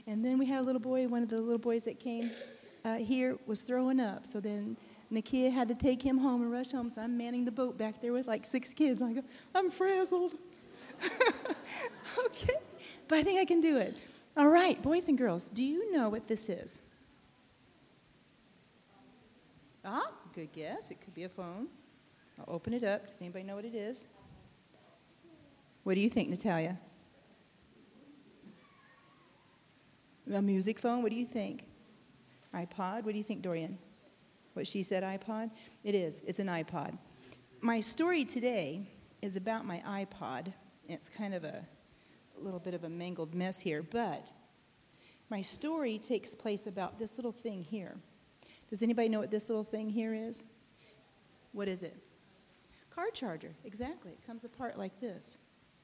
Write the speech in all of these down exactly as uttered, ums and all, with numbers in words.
And then we had a little boy, one of the little boys that came uh, here was throwing up. So then Nakia had to take him home and rush home. So I'm manning the boat back there with like six kids. I go, I'm frazzled. Okay, but I think I can do it. All right, boys and girls, do you know what this is? Ah, good guess. It could be a phone. I'll open it up. Does anybody know what it is? What do you think, Natalia? A music phone? What do you think? iPod? What do you think, Dorian? What she said, iPod? It is. It's an iPod. My story today is about my iPod. It's kind of a, a little bit of a mangled mess here, but my story takes place about this little thing here. Does anybody know what this little thing here is? What is it? Car charger, exactly. It comes apart like this.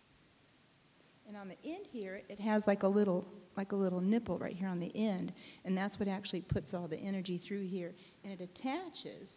And on the end here, it has like a little like a little nipple right here on the end, and that's what actually puts all the energy through here. And it attaches.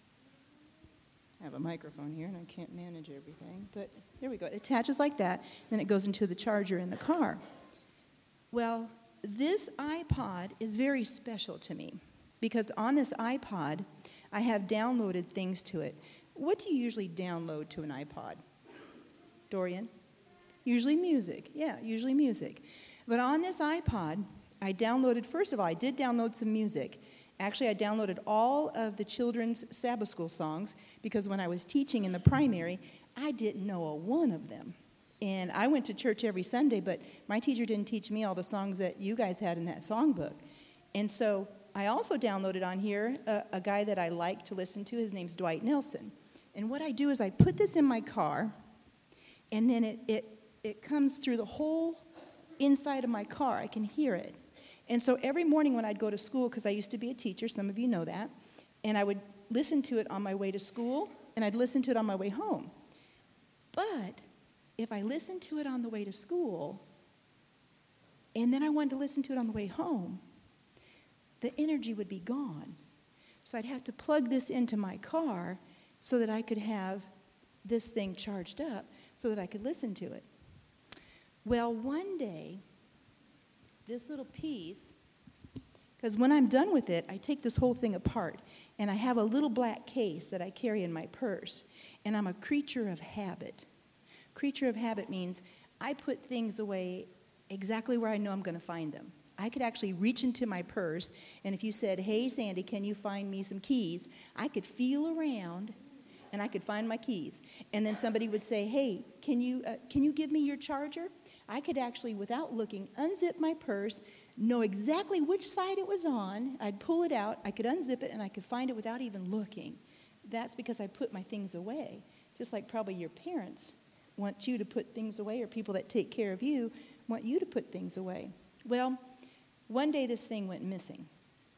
I have a microphone here, and I can't manage everything, but here we go. It attaches like that, then it goes into the charger in the car. Well, this iPod is very special to me because on this iPod, I have downloaded things to it. What do you usually download to an iPod? Dorian? Usually music. Yeah, usually music. But on this iPod, I downloaded, first of all, I did download some music. Actually, I downloaded all of the children's Sabbath school songs because when I was teaching in the primary, I didn't know a one of them. And I went to church every Sunday, but my teacher didn't teach me all the songs that you guys had in that songbook. And so I also downloaded on here a, a guy that I like to listen to. His name's Dwight Nelson. And what I do is I put this in my car, and then it, it, it comes through the whole inside of my car. I can hear it. And so every morning when I'd go to school, because I used to be a teacher, some of you know that, and I would listen to it on my way to school, and I'd listen to it on my way home. But if I listened to it on the way to school, and then I wanted to listen to it on the way home, the energy would be gone. So I'd have to plug this into my car so that I could have this thing charged up so that I could listen to it. Well, one day, this little piece, because when I'm done with it, I take this whole thing apart, and I have a little black case that I carry in my purse, and I'm a creature of habit. Creature of habit means I put things away exactly where I know I'm going to find them. I could actually reach into my purse, and if you said, hey, Sandy, can you find me some keys? I could feel around, and I could find my keys. And then somebody would say, hey, can you uh, can you give me your charger? I could actually, without looking, unzip my purse, know exactly which side it was on. I'd pull it out, I could unzip it, and I could find it without even looking. That's because I put my things away, just like probably your parents want you to put things away, or people that take care of you want you to put things away. Well, one day this thing went missing,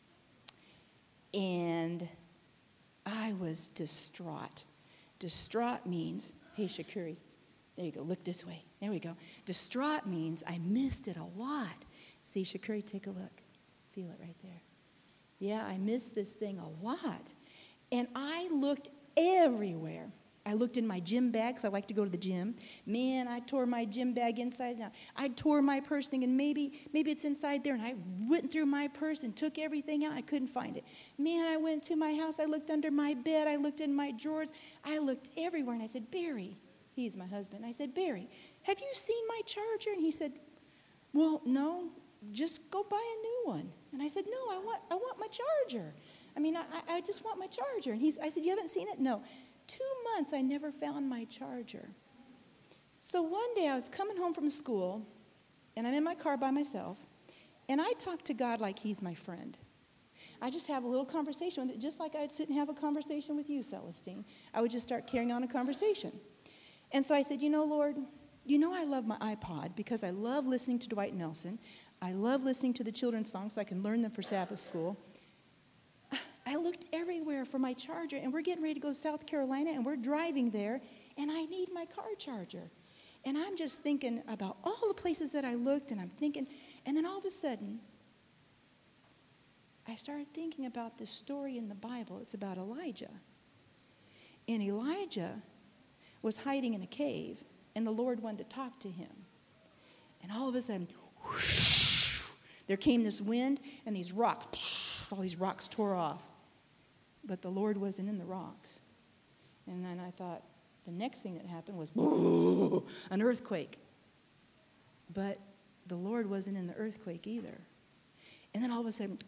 and I was distraught. Distraught means, hey, Shakuri, there you go, look this way. There we go. Distraught means I missed it a lot. See, Shakuri, take a look. Feel it right there. Yeah, I missed this thing a lot. And I looked everywhere. I looked in my gym bag, because I like to go to the gym. Man, I tore my gym bag inside and out. I tore my purse thinking maybe, maybe it's inside there, and I went through my purse and took everything out. I couldn't find it. Man, I went to my house. I looked under my bed. I looked in my drawers. I looked everywhere, and I said, Barry, he's my husband. I said, Barry, have you seen my charger? And he said, well, no, just go buy a new one. And I said, no, I want I want my charger. I mean, I, I just want my charger. And he's, I said, you haven't seen it? No. Two months, I never found my charger. So one day I was coming home from school, and I'm in my car by myself, and I talk to God like he's my friend. I just have a little conversation with it, just like I'd sit and have a conversation with you, Celestine. I would just start carrying on a conversation. And so I said, you know, Lord, you know I love my iPod because I love listening to Dwight Nelson. I love listening to the children's songs so I can learn them for Sabbath school. I looked everywhere for my charger, and we're getting ready to go to South Carolina, and we're driving there, and I need my car charger. And I'm just thinking about all the places that I looked, and I'm thinking, and then all of a sudden, I started thinking about this story in the Bible. It's about Elijah. And Elijah was hiding in a cave, and the Lord wanted to talk to him. And all of a sudden, whoosh, There came this wind, and these rocks, all these rocks tore off. But the Lord wasn't in the rocks. And then I thought, the next thing that happened was an earthquake. But the Lord wasn't in the earthquake either. And then all of a sudden,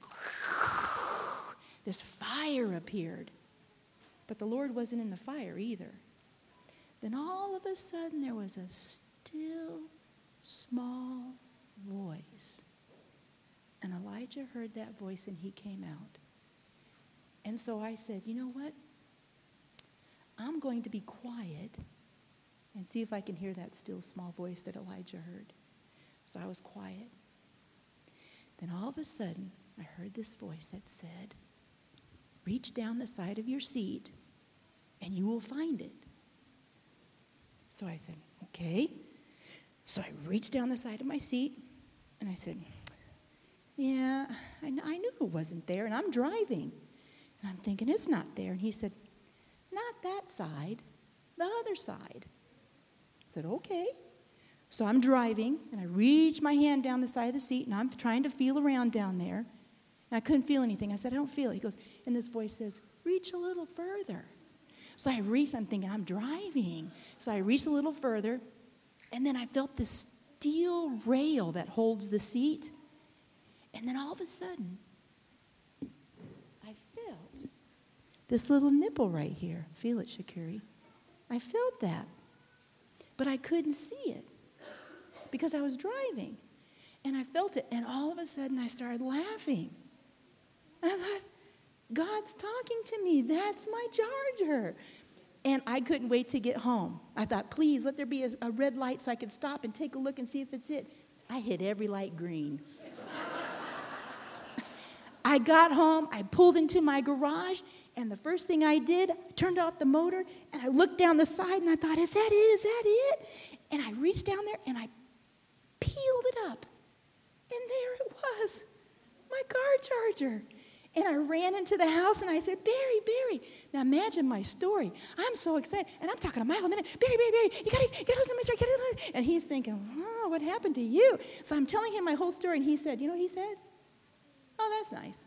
this fire appeared. But the Lord wasn't in the fire either. Then all of a sudden, there was a still, small voice. And Elijah heard that voice, and he came out. And so I said, you know what? I'm going to be quiet and see if I can hear that still, small voice that Elijah heard. So I was quiet. Then all of a sudden, I heard this voice that said, reach down the side of your seat, and you will find it. So I said, okay. So I reached down the side of my seat, and I said, yeah, I, I knew it wasn't there, and I'm driving. And I'm thinking, it's not there. And he said, not that side, the other side. I said, okay. So I'm driving, and I reach my hand down the side of the seat, and I'm trying to feel around down there. And I couldn't feel anything. I said, I don't feel it. He goes, and this voice says, reach a little further. So I reached, I'm thinking, I'm driving. So I reached a little further, and then I felt this steel rail that holds the seat. And then all of a sudden, I felt this little nipple right here. Feel it, Shakuri. I felt that. But I couldn't see it because I was driving. And I felt it, and all of a sudden I started laughing. I thought, God's talking to me. That's my charger. And I couldn't wait to get home. I thought, please, let there be a, a red light so I could stop and take a look and see if it's it. I hit every light green. I got home, I pulled into my garage, and the first thing I did, I turned off the motor, and I looked down the side, and I thought, is that it? Is that it? And I reached down there, and I peeled it up. And there it was, my car charger. And I ran into the house, and I said, Barry, Barry. Now imagine my story. I'm so excited, and I'm talking a mile a minute. Barry, Barry, Barry, you got to listen to my story. You gotta listen. And he's thinking, oh, what happened to you? So I'm telling him my whole story, and he said, you know what he said? Oh, that's nice.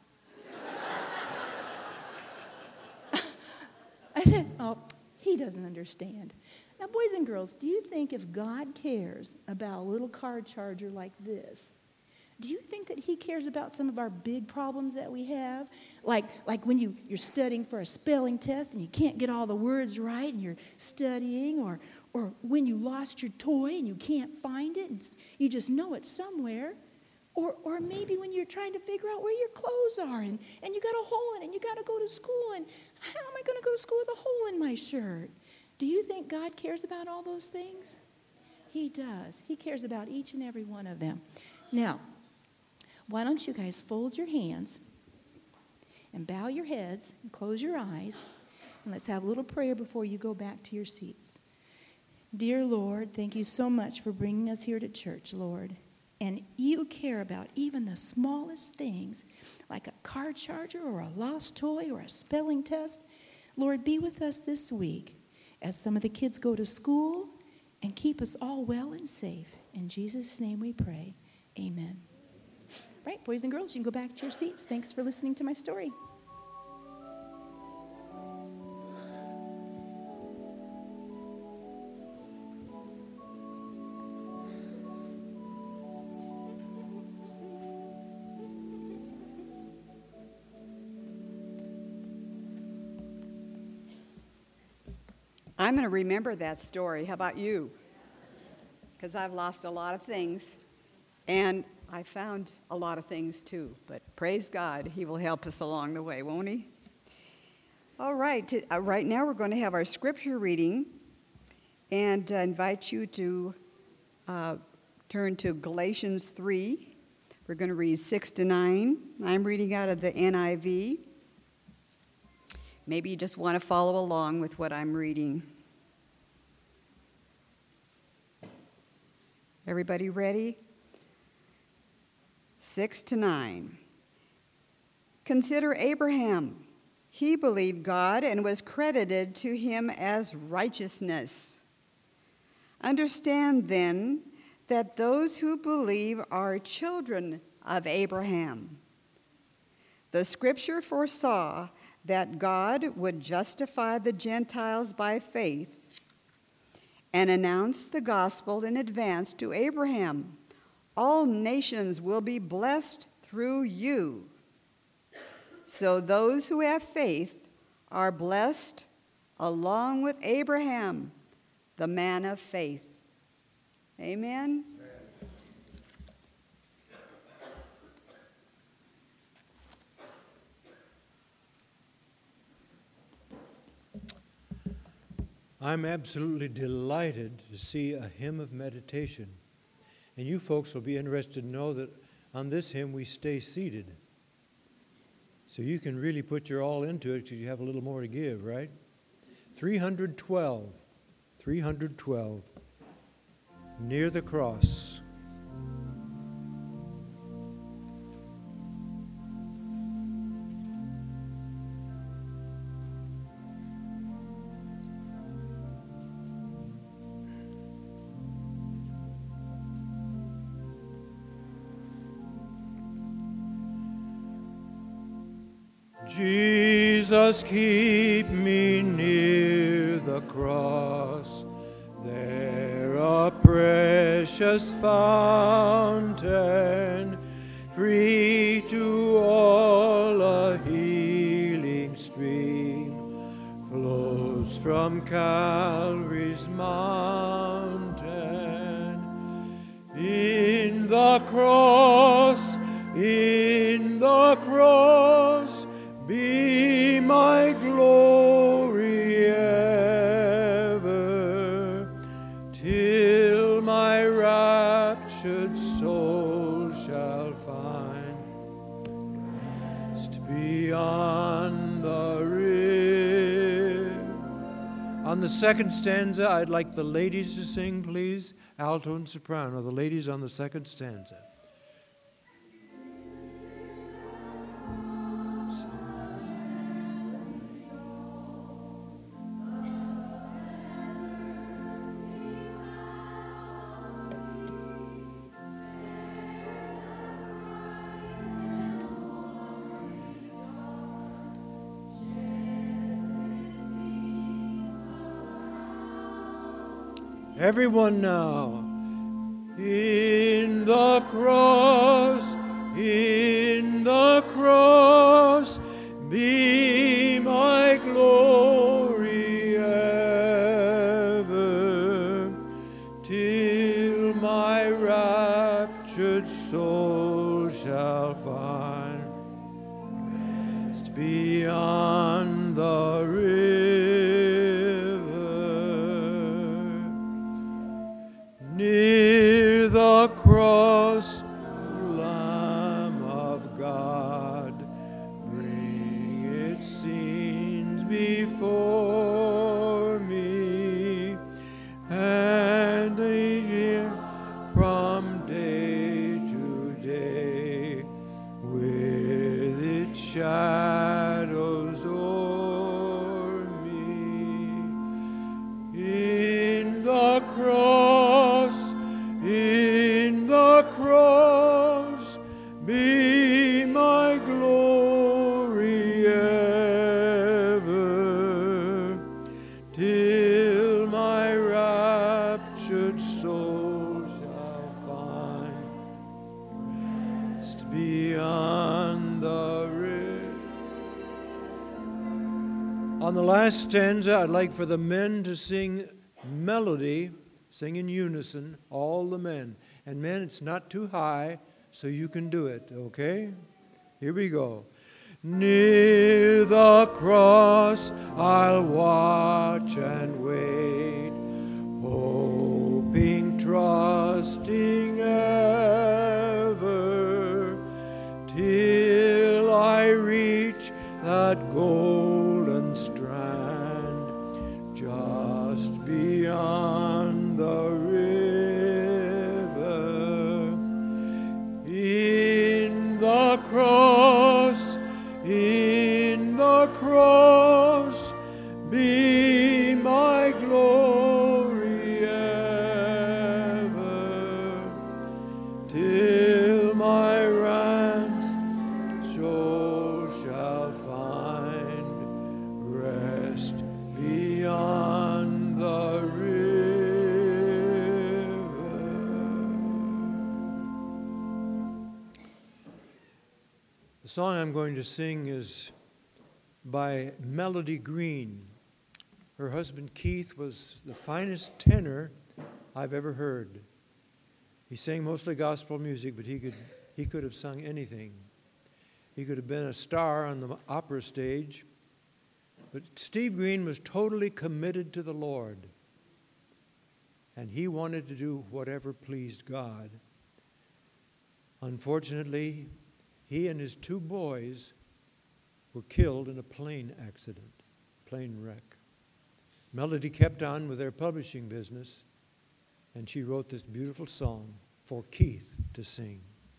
I said, oh, he doesn't understand. Now, boys and girls, do you think if God cares about a little car charger like this, do you think that he cares about some of our big problems that we have? Like, like when you, you're studying for a spelling test and you can't get all the words right and you're studying, or, or when you lost your toy and you can't find it and you just know it's somewhere. Or, or maybe when you're trying to figure out where your clothes are and, and you got a hole in it and you got to go to school, and how am I going to go to school with a hole in my shirt? Do you think God cares about all those things? He does. He cares about each and every one of them. Now, why don't you guys fold your hands and bow your heads and close your eyes, and let's have a little prayer before you go back to your seats. Dear Lord, thank you so much for bringing us here to church, Lord. And you care about even the smallest things, like a car charger or a lost toy or a spelling test. Lord, be with us this week as some of the kids go to school, and keep us all well and safe. In Jesus' name we pray. Amen. Right, boys and girls, you can go back to your seats. Thanks for listening to my story. I'm going to remember that story. How about you? Because I've lost a lot of things, and I found a lot of things too. But praise God, he will help us along the way, won't he? All right, to, uh, right now we're going to have our scripture reading, and uh, invite you to uh, turn to Galatians three. We're going to read six to nine. I'm reading out of the N I V. Maybe you just want to follow along with what I'm reading. Everybody ready? Six to nine. Consider Abraham. He believed God and was credited to him as righteousness. Understand then that those who believe are children of Abraham. The scripture foresaw that God would justify the Gentiles by faith and announce the gospel in advance to Abraham. All nations will be blessed through you. So those who have faith are blessed along with Abraham, the man of faith. Amen. I'm absolutely delighted to see a hymn of meditation. And you folks will be interested to know that on this hymn we stay seated. So you can really put your all into it because you have a little more to give, right? three hundred twelve. three hundred twelve. Near the cross. Jesus, keep me near the cross, there a precious fountain, free to all a healing stream, flows from Calvary's mountain. In the cross, in the cross, be my glory ever, till my raptured soul shall find rest beyond the river. On the second stanza, I'd like the ladies to sing, please. Alto and soprano, the ladies on the second stanza. Everyone now. In the cross, in the cross, be my glory ever, till my raptured soul shall find rest beyond the river. Near the cross, Lamb of God, bring its sins before me, and lead from day to day with its shadows o'er me. In the cross, in the cross, be my glory ever, till my raptured soul shall find rest beyond the river. On the last stanza, I'd like for the men to sing melody, sing in unison, all the men. And men, it's not too high, so you can do it, okay? Here we go. Near the cross I'll watch and wait, hoping, trusting ever, till I reach that golden strand just beyond the river. In the cross, in the cross, be my glory ever, till my The song I'm going to sing is by Melody Green. Her husband Keith was the finest tenor I've ever heard. He sang mostly gospel music, but he could he could have sung anything. He could have been a star on the opera stage. But Steve Green was totally committed to the Lord, and he wanted to do whatever pleased God. Unfortunately, he and his two boys were killed in a plane accident, plane wreck. Melody kept on with their publishing business, and she wrote this beautiful song for Keith to sing.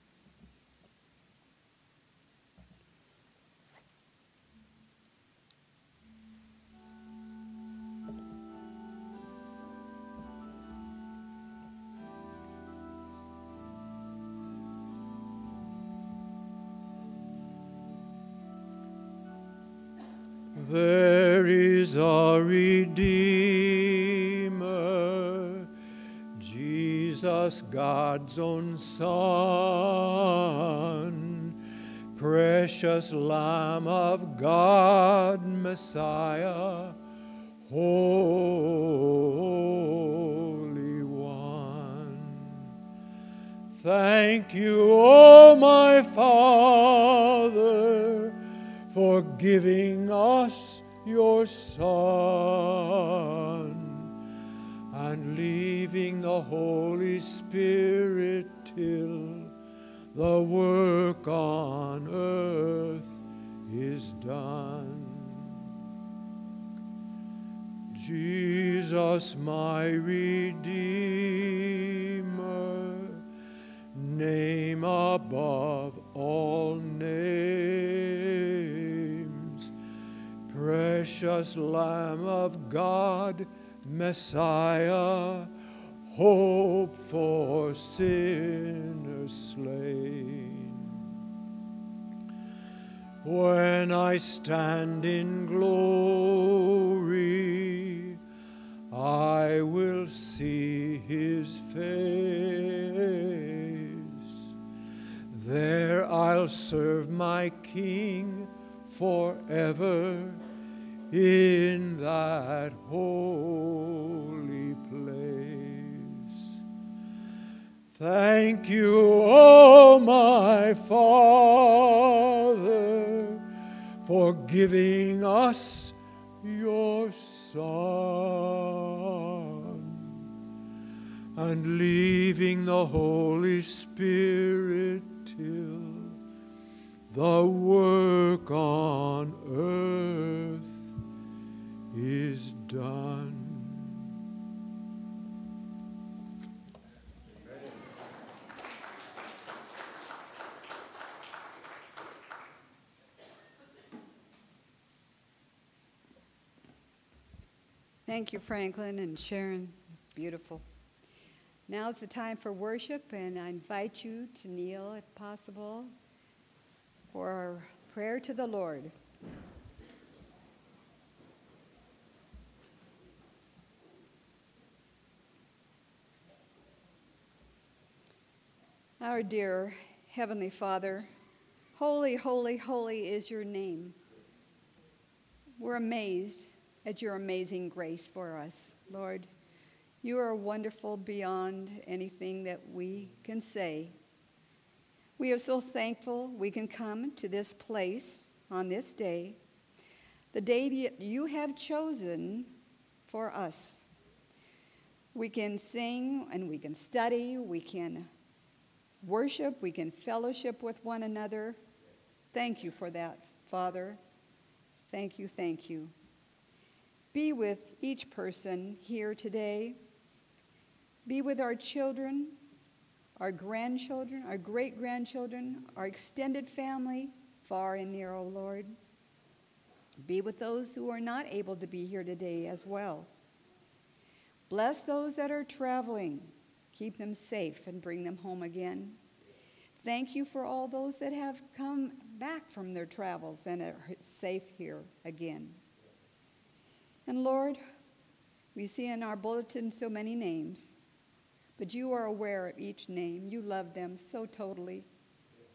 There is a Redeemer, Jesus, God's own Son, precious Lamb of God, Messiah, Holy One. Thank you, O my Father, for giving us your Son and leaving the Holy Spirit till the work on earth is done. Jesus, my Redeemer, name above all names, precious Lamb of God, Messiah, hope for sinners slain. When I stand in glory, I will see his face. There I'll serve my King forever in that holy place. Thank you, O my Father, for giving us your Son and leaving the Holy Spirit till the work on earth is done. Thank you, Franklin and Sharon. Beautiful. Now it's the time for worship, and I invite you to kneel, if possible, for our prayer to the Lord. Our dear Heavenly Father, holy, holy, holy is your name. We're amazed at your amazing grace for us, Lord. You are wonderful beyond anything that we can say. We are so thankful we can come to this place on this day, the day that you have chosen for us. We can sing and we can study, we can worship, we can fellowship with one another. Thank you for that, Father. Thank you, thank you. Be with each person here today. Be with our children, our grandchildren, our great-grandchildren, our extended family, far and near, O Lord. Be with those who are not able to be here today as well. Bless those that are traveling. Keep them safe and bring them home again. Thank you for all those that have come back from their travels and are safe here again. And Lord, we see in our bulletin so many names, but you are aware of each name. You love them so totally.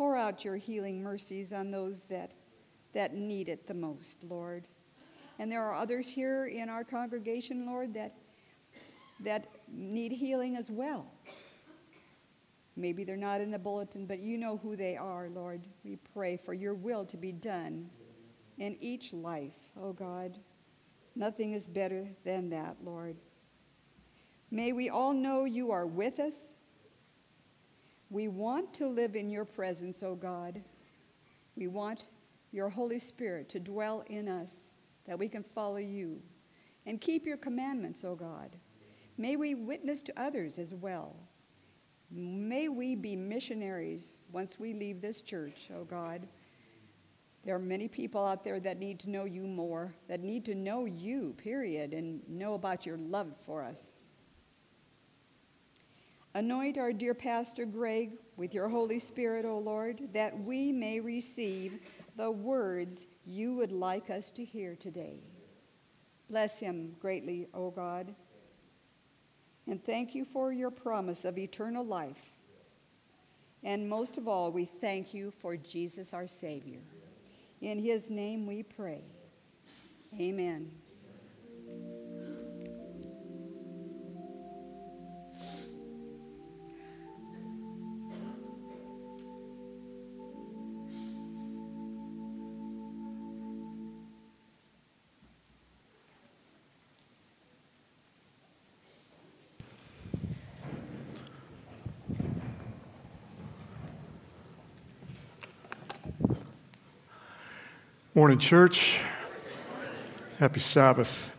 Pour out your healing mercies on those that, that need it the most, Lord. And there are others here in our congregation, Lord, that, that need healing as well. Maybe they're not in the bulletin, but you know who they are, Lord. We pray for your will to be done in each life, oh God. Nothing is better than that, Lord. May we all know you are with us. We want to live in your presence, oh God. We want your Holy Spirit to dwell in us, that we can follow you and keep your commandments, oh God. May we witness to others as well. May we be missionaries once we leave this church, oh God. There are many people out there that need to know you more, that need to know you, period, and know about your love for us. Anoint our dear Pastor Greg with your Holy Spirit, O Lord, that we may receive the words you would like us to hear today. Bless him greatly, O God. And thank you for your promise of eternal life. And most of all, we thank you for Jesus our Savior. In his name we pray. Amen. Morning, church. Happy Sabbath.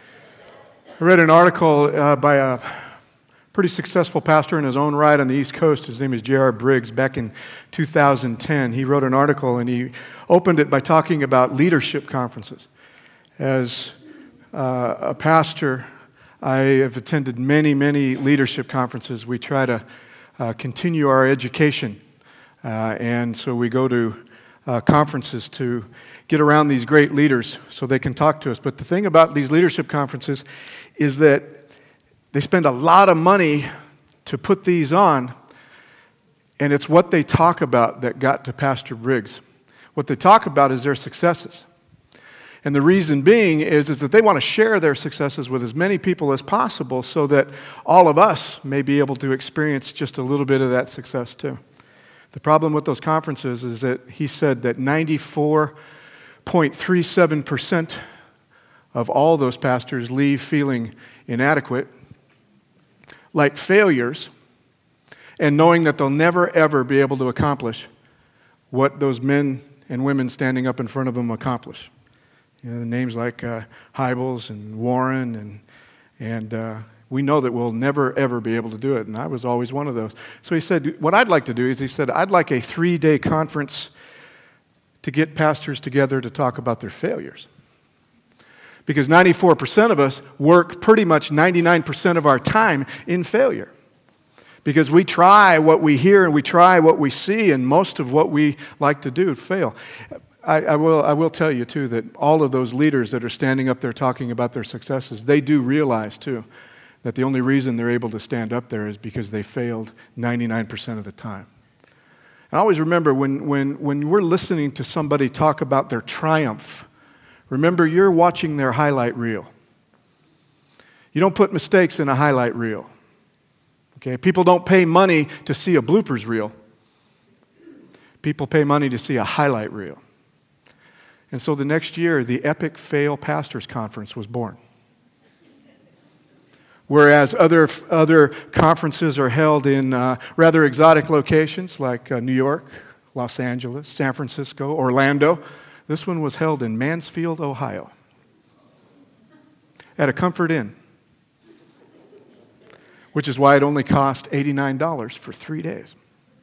I read an article uh, by a pretty successful pastor in his own right on the East Coast. His name is J R Briggs. Back in two thousand ten, he wrote an article and he opened it by talking about leadership conferences. As uh, a pastor, I have attended many, many leadership conferences. We try to uh, continue our education, uh, and so we go to uh, conferences to get around these great leaders so they can talk to us. But the thing about these leadership conferences is that they spend a lot of money to put these on, and it's what they talk about that got to Pastor Briggs. What they talk about is their successes. And the reason being is, is that they want to share their successes with as many people as possible so that all of us may be able to experience just a little bit of that success too. The problem with those conferences is that he said that ninety-four point three seven percent of all those pastors leave feeling inadequate, like failures, and knowing that they'll never, ever be able to accomplish what those men and women standing up in front of them accomplish. You know, the names like uh, Hybels and Warren, and and uh, we know that we'll never, ever be able to do it, and I was always one of those. So he said, what I'd like to do is, he said, I'd like a three-day conference to get pastors together to talk about their failures. Because ninety-four percent of us work pretty much ninety-nine percent of our time in failure. Because we try what we hear and we try what we see, and most of what we like to do fail. I, I will I will tell you, too, that all of those leaders that are standing up there talking about their successes, they do realize, too, that the only reason they're able to stand up there is because they failed ninety-nine percent of the time. I always remember when, when, when we're listening to somebody talk about their triumph, remember you're watching their highlight reel. You don't put mistakes in a highlight reel. Okay? People don't pay money to see a bloopers reel. People pay money to see a highlight reel. And so the next year, the Epic Fail Pastors Conference was born. Whereas other other conferences are held in uh, rather exotic locations like uh, New York, Los Angeles, San Francisco, Orlando, this one was held in Mansfield, Ohio, at a Comfort Inn, which is why it only cost eighty-nine dollars for three days.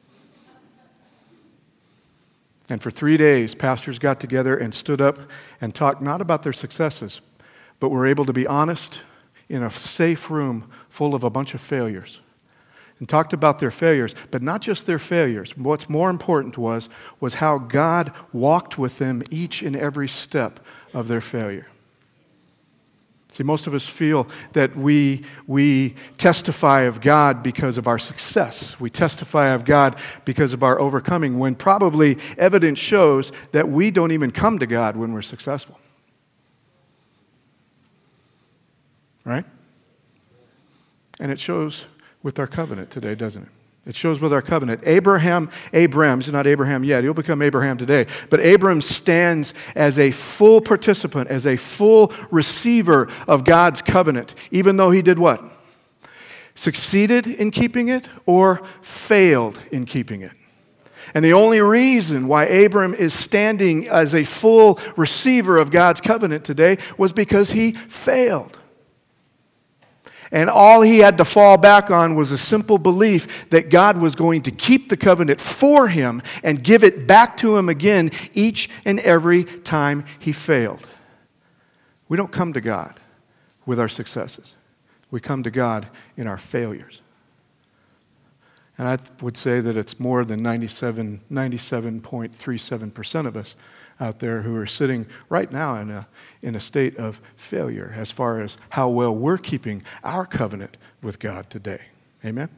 And for three days, pastors got together and stood up and talked not about their successes, but were able to be honest in a safe room full of a bunch of failures, and talked about their failures, but not just their failures. What's more important was, was how God walked with them each and every step of their failure. See, most of us feel that we, we testify of God because of our success. We testify of God because of our overcoming, when probably evidence shows that we don't even come to God when we're successful. Right? And it shows with our covenant today, doesn't it? It shows with our covenant. Abraham, Abram, he's not Abraham yet. He'll become Abraham today. But Abram stands as a full participant, as a full receiver of God's covenant, even though he did what? Succeeded in keeping it or failed in keeping it. And the only reason why Abram is standing as a full receiver of God's covenant today was because he failed. And all he had to fall back on was a simple belief that God was going to keep the covenant for him and give it back to him again each and every time he failed. We don't come to God with our successes. We come to God in our failures. And I would say that it's more than ninety-seven, ninety-seven point three seven percent of us out there who are sitting right now in a, in a state of failure as far as how well we're keeping our covenant with God today. Amen?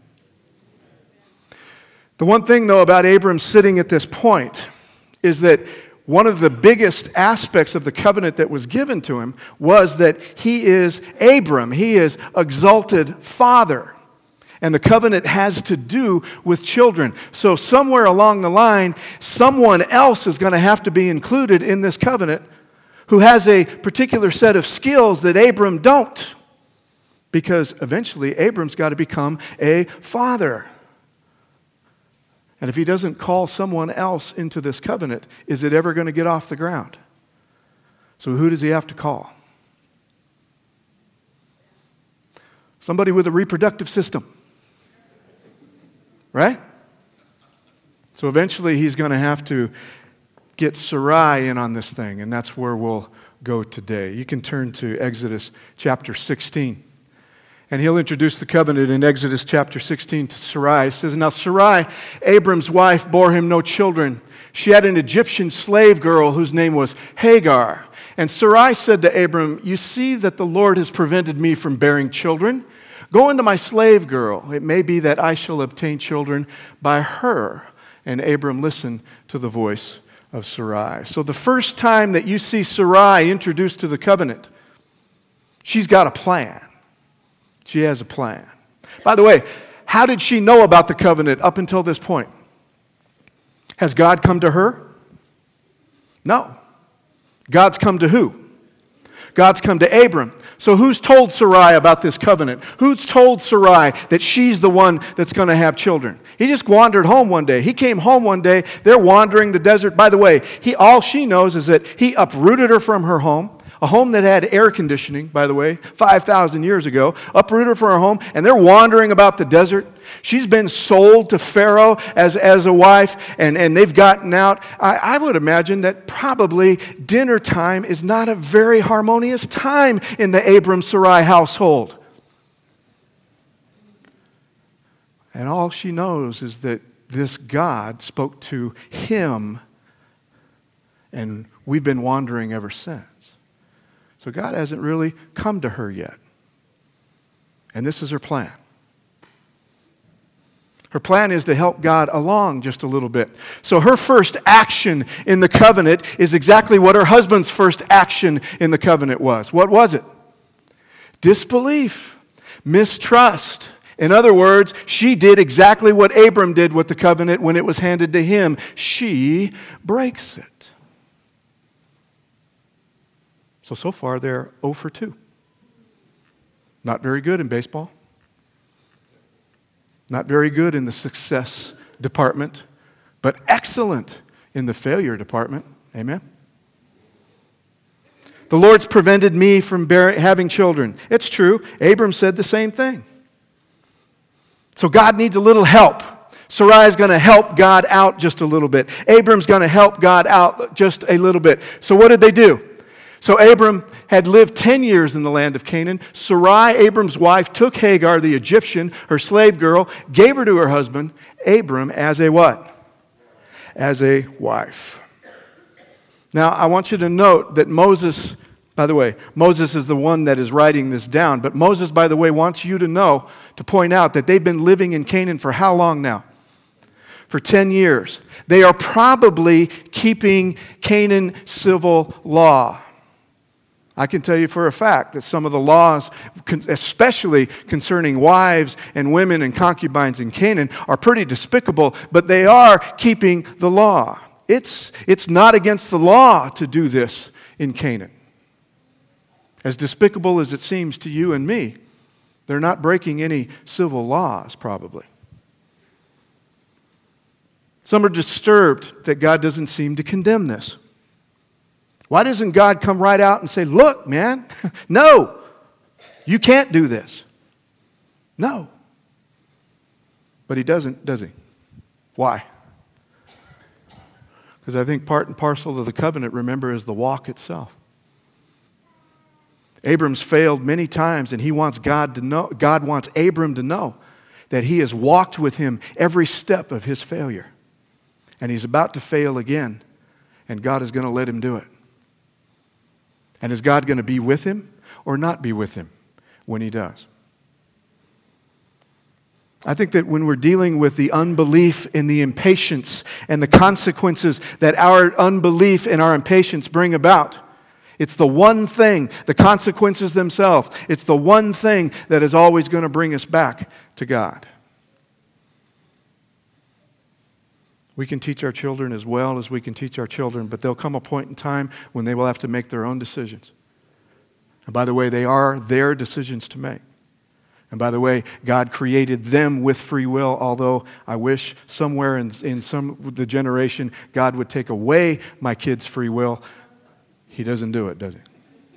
The one thing, though, about Abram sitting at this point is that one of the biggest aspects of the covenant that was given to him was that he is Abram. He is exalted father. And the covenant has to do with children. So somewhere along the line, someone else is going to have to be included in this covenant who has a particular set of skills that Abram don't. Because eventually, Abram's got to become a father. And if he doesn't call someone else into this covenant, is it ever going to get off the ground? So who does he have to call? Somebody with a reproductive system. Right? So eventually he's going to have to get Sarai in on this thing, and that's where we'll go today. You can turn to Exodus chapter sixteen. And he'll introduce the covenant in Exodus chapter sixteen to Sarai. It says, "Now Sarai, Abram's wife, bore him no children. She had an Egyptian slave girl whose name was Hagar. And Sarai said to Abram, 'You see that the Lord has prevented me from bearing children. Go into my slave girl. It may be that I shall obtain children by her.' And Abram listened to the voice of Sarai." So the first time that you see Sarai introduced to the covenant, she's got a plan. She has a plan. By the way, how did she know about the covenant up until this point? Has God come to her? No. God's come to who? God's come to Abram. So who's told Sarai about this covenant? Who's told Sarai that she's the one that's going to have children? He just wandered home one day. He came home one day. They're wandering the desert. By the way, he all she knows is that he uprooted her from her home, a home that had air conditioning, by the way, five thousand years ago, uprooted her from her home, and they're wandering about the desert. She's been sold to Pharaoh as, as a wife, and, and they've gotten out. I, I would imagine that probably dinner time is not a very harmonious time in the Abram-Sarai household. And all she knows is that this God spoke to him, and we've been wandering ever since. So God hasn't really come to her yet. And this is her plan. Her plan is to help God along just a little bit. So her first action in the covenant is exactly what her husband's first action in the covenant was. What was it? Disbelief, mistrust. In other words, she did exactly what Abram did with the covenant when it was handed to him. She breaks it. So, so far they're oh for two. Not very good in baseball. Not very good in the success department, but excellent in the failure department. Amen? The Lord's prevented me from bearing, having children. It's true. Abram said the same thing. So God needs a little help. Sarai's going to help God out just a little bit. Abram's going to help God out just a little bit. So what did they do? So Abram had lived ten years in the land of Canaan. Sarai, Abram's wife, took Hagar, the Egyptian, her slave girl, gave her to her husband, Abram, as a what? As a wife. Now, I want you to note that Moses, By the way, Moses is the one that is writing this down. But Moses, by the way, wants you to know, to point out that they've been living in Canaan for how long now? For ten years. They are probably keeping Canaan civil law. I can tell you for a fact that some of the laws, especially concerning wives and women and concubines in Canaan, are pretty despicable, but they are keeping the law. It's, it's not against the law to do this in Canaan. As despicable as it seems to you and me, they're not breaking any civil laws, probably. Some are disturbed that God doesn't seem to condemn this. Why doesn't God come right out and say, look, man, no, you can't do this? No. But he doesn't, does he? Why? Because I think part and parcel of the covenant, remember, is the walk itself. Abram's failed many times, and he wants God to know, God wants Abram to know that he has walked with him every step of his failure. And he's about to fail again, and God is going to let him do it. And is God going to be with him or not be with him when he does? I think that when we're dealing with the unbelief and the impatience and the consequences that our unbelief and our impatience bring about, it's the one thing, the consequences themselves, it's the one thing that is always going to bring us back to God. We can teach our children as well as we can teach our children, but there'll come a point in time when they will have to make their own decisions. And by the way, they are their decisions to make. And by the way, God created them with free will, although I wish somewhere in, in some the generation God would take away my kids' free will. He doesn't do it, does he?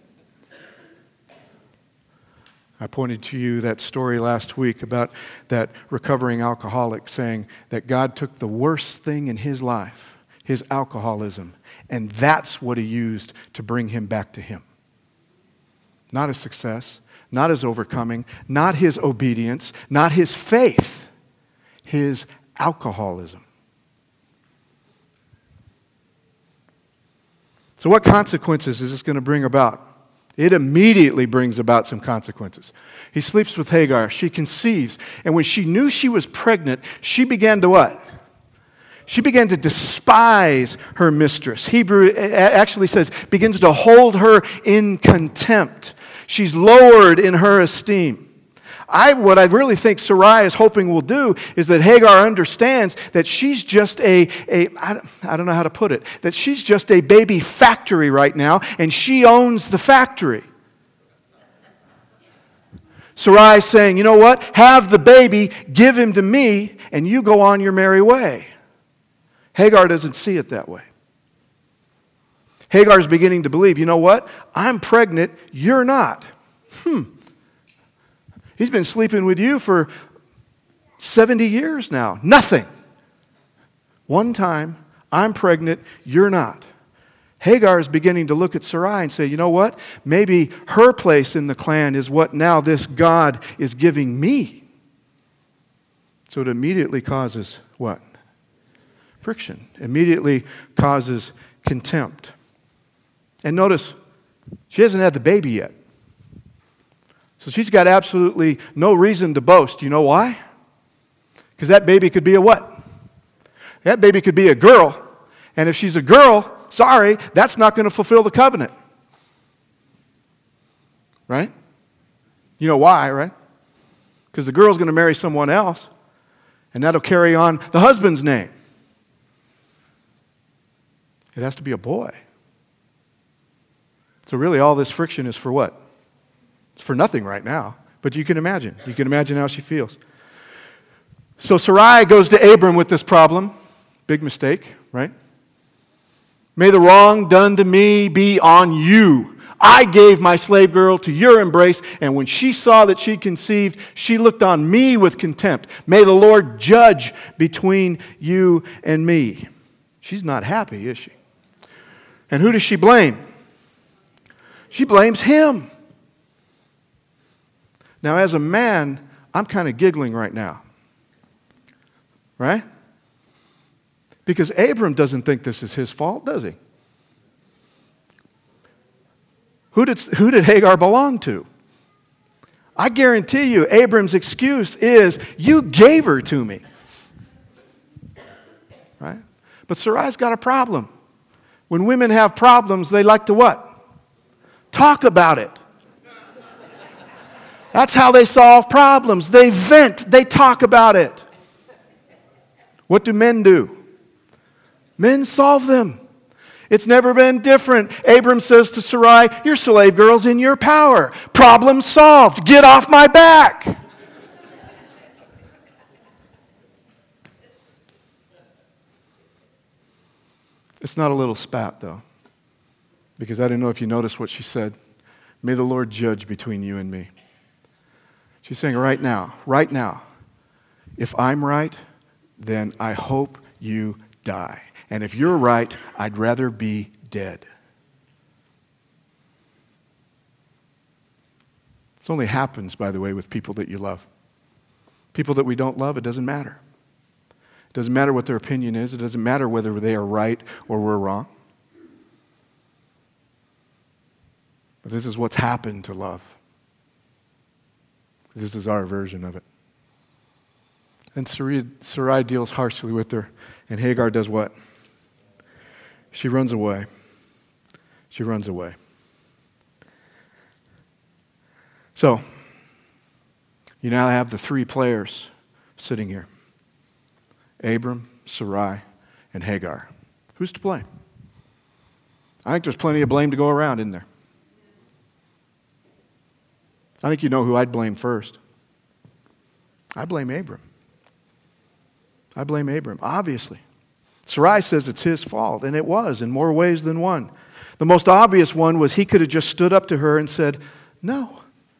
I pointed to you that story last week about that recovering alcoholic saying that God took the worst thing in his life, his alcoholism, and that's what he used to bring him back to him. Not his success, not his overcoming, not his obedience, not his faith, his alcoholism. So what consequences is this going to bring about? It immediately brings about some consequences. He sleeps with Hagar. She conceives. And when she knew she was pregnant, she began to what? She began to despise her mistress. Hebrew actually says, begins to hold her in contempt. She's lowered in her esteem. I, what I really think Sarai is hoping will do is that Hagar understands that she's just a, a I, I don't know how to put it, that she's just a baby factory right now, and she owns the factory. Sarai is saying, you know what? Have the baby, give him to me, and you go on your merry way. Hagar doesn't see it that way. Hagar is beginning to believe, you know what? I'm pregnant, you're not. Hmm. He's been sleeping with you for seventy years now. Nothing. One time, I'm pregnant, you're not. Hagar is beginning to look at Sarai and say, you know what? Maybe her place in the clan is what now this God is giving me. So it immediately causes what? Friction. Immediately causes contempt. And notice, she hasn't had the baby yet. So she's got absolutely no reason to boast. You know why? Because that baby could be a what? That baby could be a girl. And if she's a girl, sorry, that's not going to fulfill the covenant. Right? You know why, right? Because the girl's going to marry someone else. And that'll carry on the husband's name. It has to be a boy. So really all this friction is for what? It's for nothing right now, but you can imagine. You can imagine how she feels. So Sarai goes to Abram with this problem. Big mistake, right? May the wrong done to me be on you. I gave my slave girl to your embrace, and when she saw that she conceived, she looked on me with contempt. May the Lord judge between you and me. She's not happy, is she? And who does she blame? She blames him. Now, as a man, I'm kind of giggling right now. Right? Because Abram doesn't think this is his fault, does he? Who did, who did Hagar belong to? I guarantee you, Abram's excuse is, you gave her to me. Right? But Sarai's got a problem. When women have problems, they like to what? Talk about it. That's how they solve problems. They vent. They talk about it. What do men do? Men solve them. It's never been different. Abram says to Sarai, your slave girl's in your power. Problem solved. Get off my back. It's not a little spat, though, because I didn't know if you noticed what she said. May the Lord judge between you and me. She's saying right now, right now, if I'm right, then I hope you die. And if you're right, I'd rather be dead. This only happens, by the way, with people that you love. People that we don't love, it doesn't matter. It doesn't matter what their opinion is. It doesn't matter whether they are right or we're wrong. But this is what's happened to love. This is our version of it. And Sarai, Sarai deals harshly with her, and Hagar does what? She runs away. She runs away. So, you now have the three players sitting here. Abram, Sarai, and Hagar. Who's to blame? I think there's plenty of blame to go around, isn't there? I think you know who I'd blame first. I blame Abram. I blame Abram, obviously. Sarai says it's his fault, and it was in more ways than one. The most obvious one was he could have just stood up to her and said, no.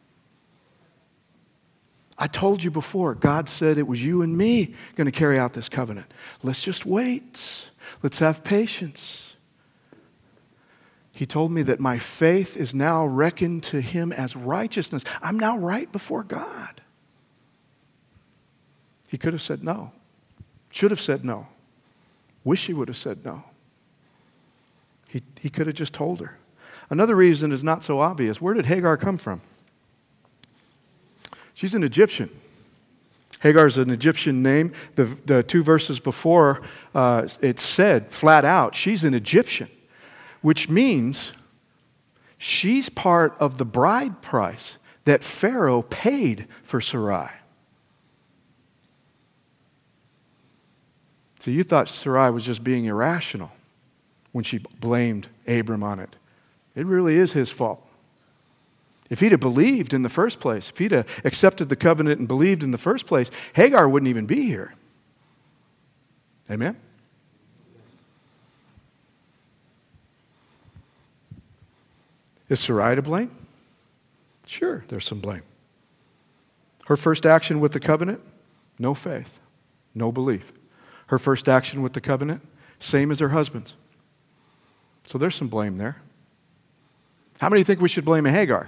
I told you before, God said it was you and me going to carry out this covenant. Let's just wait. Let's have patience. He told me that my faith is now reckoned to him as righteousness. I'm now right before God. He could have said no. Should have said no. Wish he would have said no. He, he could have just told her. Another reason is not so obvious. Where did Hagar come from? She's an Egyptian. Hagar's an Egyptian name. The, the two verses before, uh, it said flat out, she's an Egyptian, which means she's part of the bride price that Pharaoh paid for Sarai. So you thought Sarai was just being irrational when she blamed Abram on it. It really is his fault. If he'd have believed in the first place, if he'd have accepted the covenant and believed in the first place, Hagar wouldn't even be here. Amen? Is Sarai to blame? Sure, there's some blame. Her first action with the covenant, no faith, no belief. Her first action with the covenant, same as her husband's. So there's some blame there. How many think we should blame Hagar?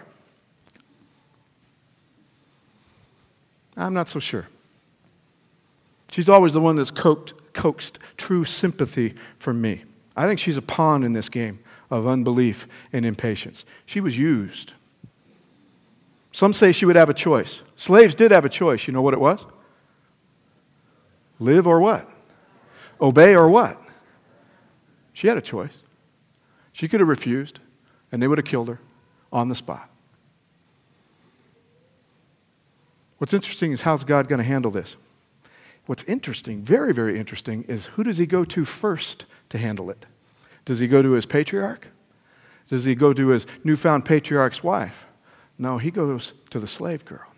I'm not so sure. She's always the one that's coaxed, coaxed true sympathy from me. I think she's a pawn in this game of unbelief and impatience. She was used. Some say she would have a choice. Slaves did have a choice. You know what it was? Live or what? Obey or what? She had a choice. She could have refused, and they would have killed her on the spot. What's interesting is how's God going to handle this? What's interesting, very, very interesting, is who does he go to first to handle it? Does he go to his patriarch? Does he go to his newfound patriarch's wife? No, he goes to the slave girl.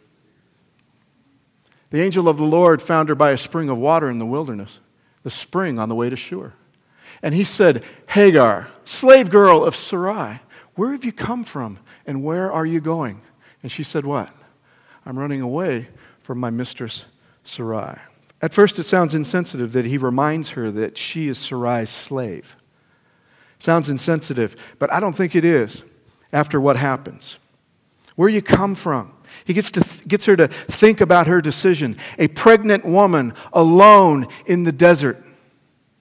The angel of the Lord found her by a spring of water in the wilderness, the spring on the way to Shur. And he said, Hagar, slave girl of Sarai, where have you come from and where are you going? And she said, what? I'm running away from my mistress Sarai. At first it sounds insensitive that he reminds her that she is Sarai's slave. Sounds insensitive, but I don't think it is after what happens. Where you come from. He gets to th- gets her to think about her decision. A pregnant woman alone in the desert.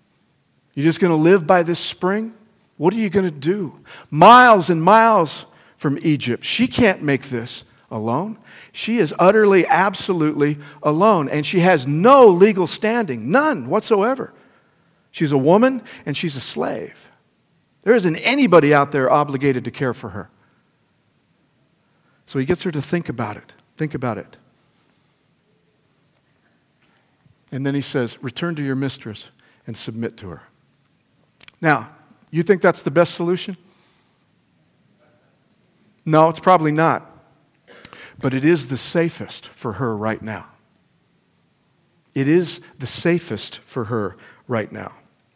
You're just going to live by this spring? What are you going to do? Miles and miles from Egypt. She can't make this alone. She is utterly, absolutely alone, and she has no legal standing, none whatsoever. She's a woman, and she's a slave. There isn't anybody out there obligated to care for her. So he gets her to think about it. Think about it. And then he says, return to your mistress and submit to her. Now, you think that's the best solution? No, it's probably not. But it is the safest for her right now. It is the safest for her right now.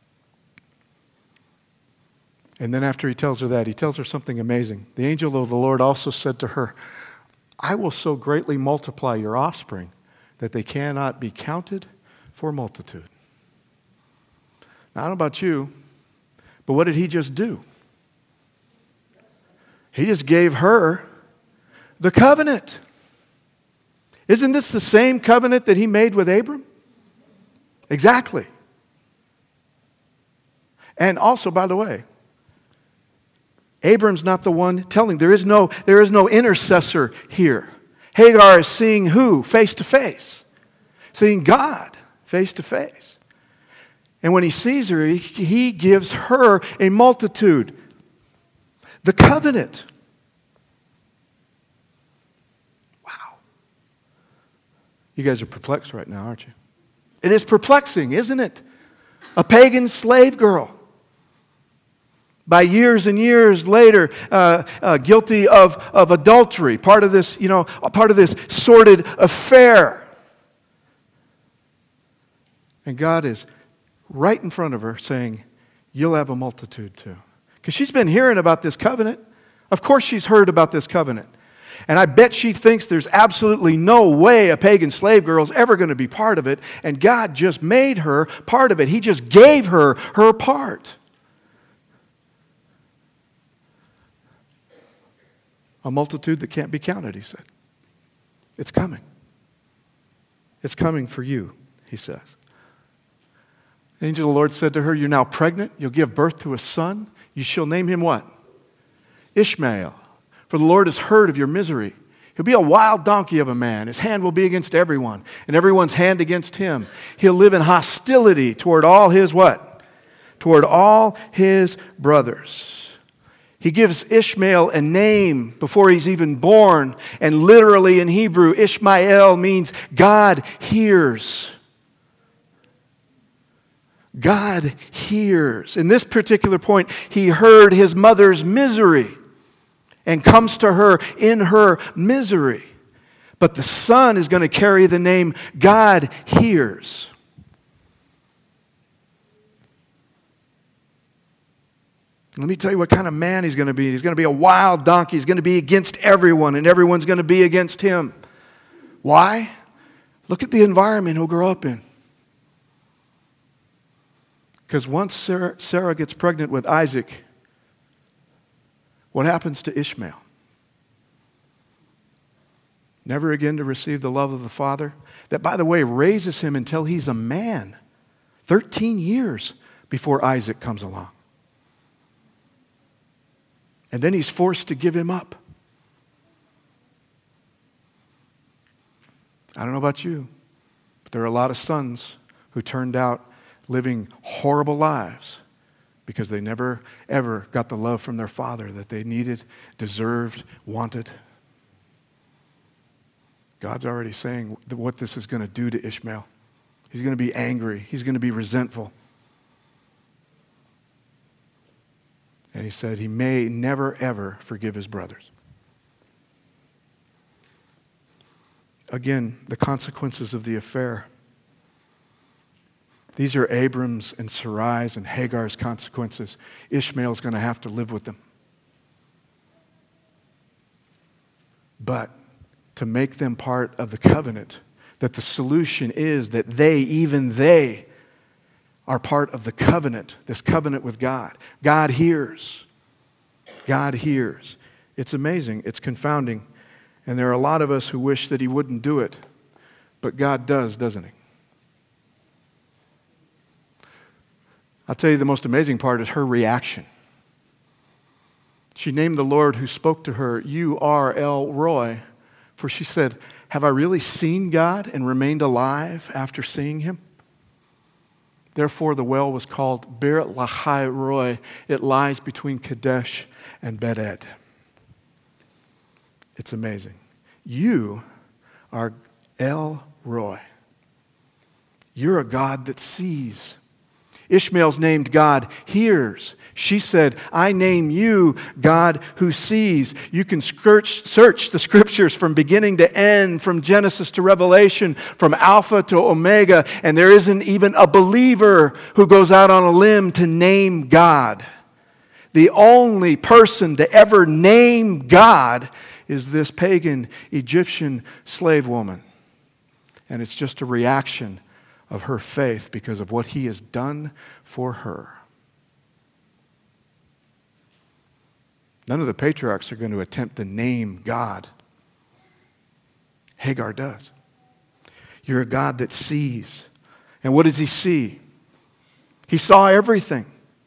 And then after he tells her that, he tells her something amazing. The angel of the Lord also said to her, I will so greatly multiply your offspring that they cannot be counted for multitude. Now, I don't know about you, but what did he just do? He just gave her the covenant. Isn't this the same covenant that he made with Abram? Exactly. And also, by the way, Abram's not the one telling. There is no, there is no intercessor here. Hagar is seeing who? Face to face. Seeing God face to face. And when he sees her, he, he gives her a multitude. The covenant. Wow. You guys are perplexed right now, aren't you? It is perplexing, isn't it? A pagan slave girl. By years and years later, uh, uh, guilty of, of adultery, part of this, you know, part of this sordid affair. And God is right in front of her saying, you'll have a multitude too. Because she's been hearing about this covenant. Of course she's heard about this covenant. And I bet she thinks there's absolutely no way a pagan slave girl is ever going to be part of it. And God just made her part of it. He just gave her her part. A multitude that can't be counted, he said. It's coming. It's coming for you, he says. The angel of the Lord said to her, you're now pregnant. You'll give birth to a son. You shall name him what? Ishmael. For the Lord has heard of your misery. He'll be a wild donkey of a man. His hand will be against everyone, and everyone's hand against him. He'll live in hostility toward all his what? Toward all his brothers. He gives Ishmael a name before he's even born. And literally in Hebrew, Ishmael means God hears. God hears. In this particular point, he heard his mother's misery and comes to her in her misery. But the son is going to carry the name God hears. Let me tell you what kind of man he's going to be. He's going to be a wild donkey. He's going to be against everyone, and everyone's going to be against him. Why? Look at the environment he'll grow up in. Because once Sarah, Sarah gets pregnant with Isaac, what happens to Ishmael? Never again to receive the love of the father. That, by the way, raises him until he's a man. Thirteen years before Isaac comes along. And then he's forced to give him up. I don't know about you, but there are a lot of sons who turned out living horrible lives because they never, ever got the love from their father that they needed, deserved, wanted. God's already saying what this is going to do to Ishmael. He's going to be angry. He's going to be resentful. And he said he may never, ever forgive his brothers. Again, the consequences of the affair. These are Abram's and Sarai's and Hagar's consequences. Ishmael's going to have to live with them. But to make them part of the covenant, that the solution is that they, even they, are part of the covenant, this covenant with God. God hears. God hears. It's amazing. It's confounding. And there are a lot of us who wish that he wouldn't do it. But God does, doesn't he? I'll tell you the most amazing part is her reaction. She named the Lord who spoke to her, "You are El Roi." For she said, "Have I really seen God and remained alive after seeing him?" Therefore, the well was called Beer Lahai Roi. It lies between Kadesh and Bet-Ed. It's amazing. You are El Roi. You're a God that sees. Ishmael's named God hears. She said, "I name you God who sees." You can search the scriptures from beginning to end, from Genesis to Revelation, from Alpha to Omega, and there isn't even a believer who goes out on a limb to name God. The only person to ever name God is this pagan Egyptian slave woman. And it's just a reaction of her faith because of what he has done for her. None of the patriarchs are going to attempt to name God. Hagar does. You're a God that sees. And what does he see? He saw everything.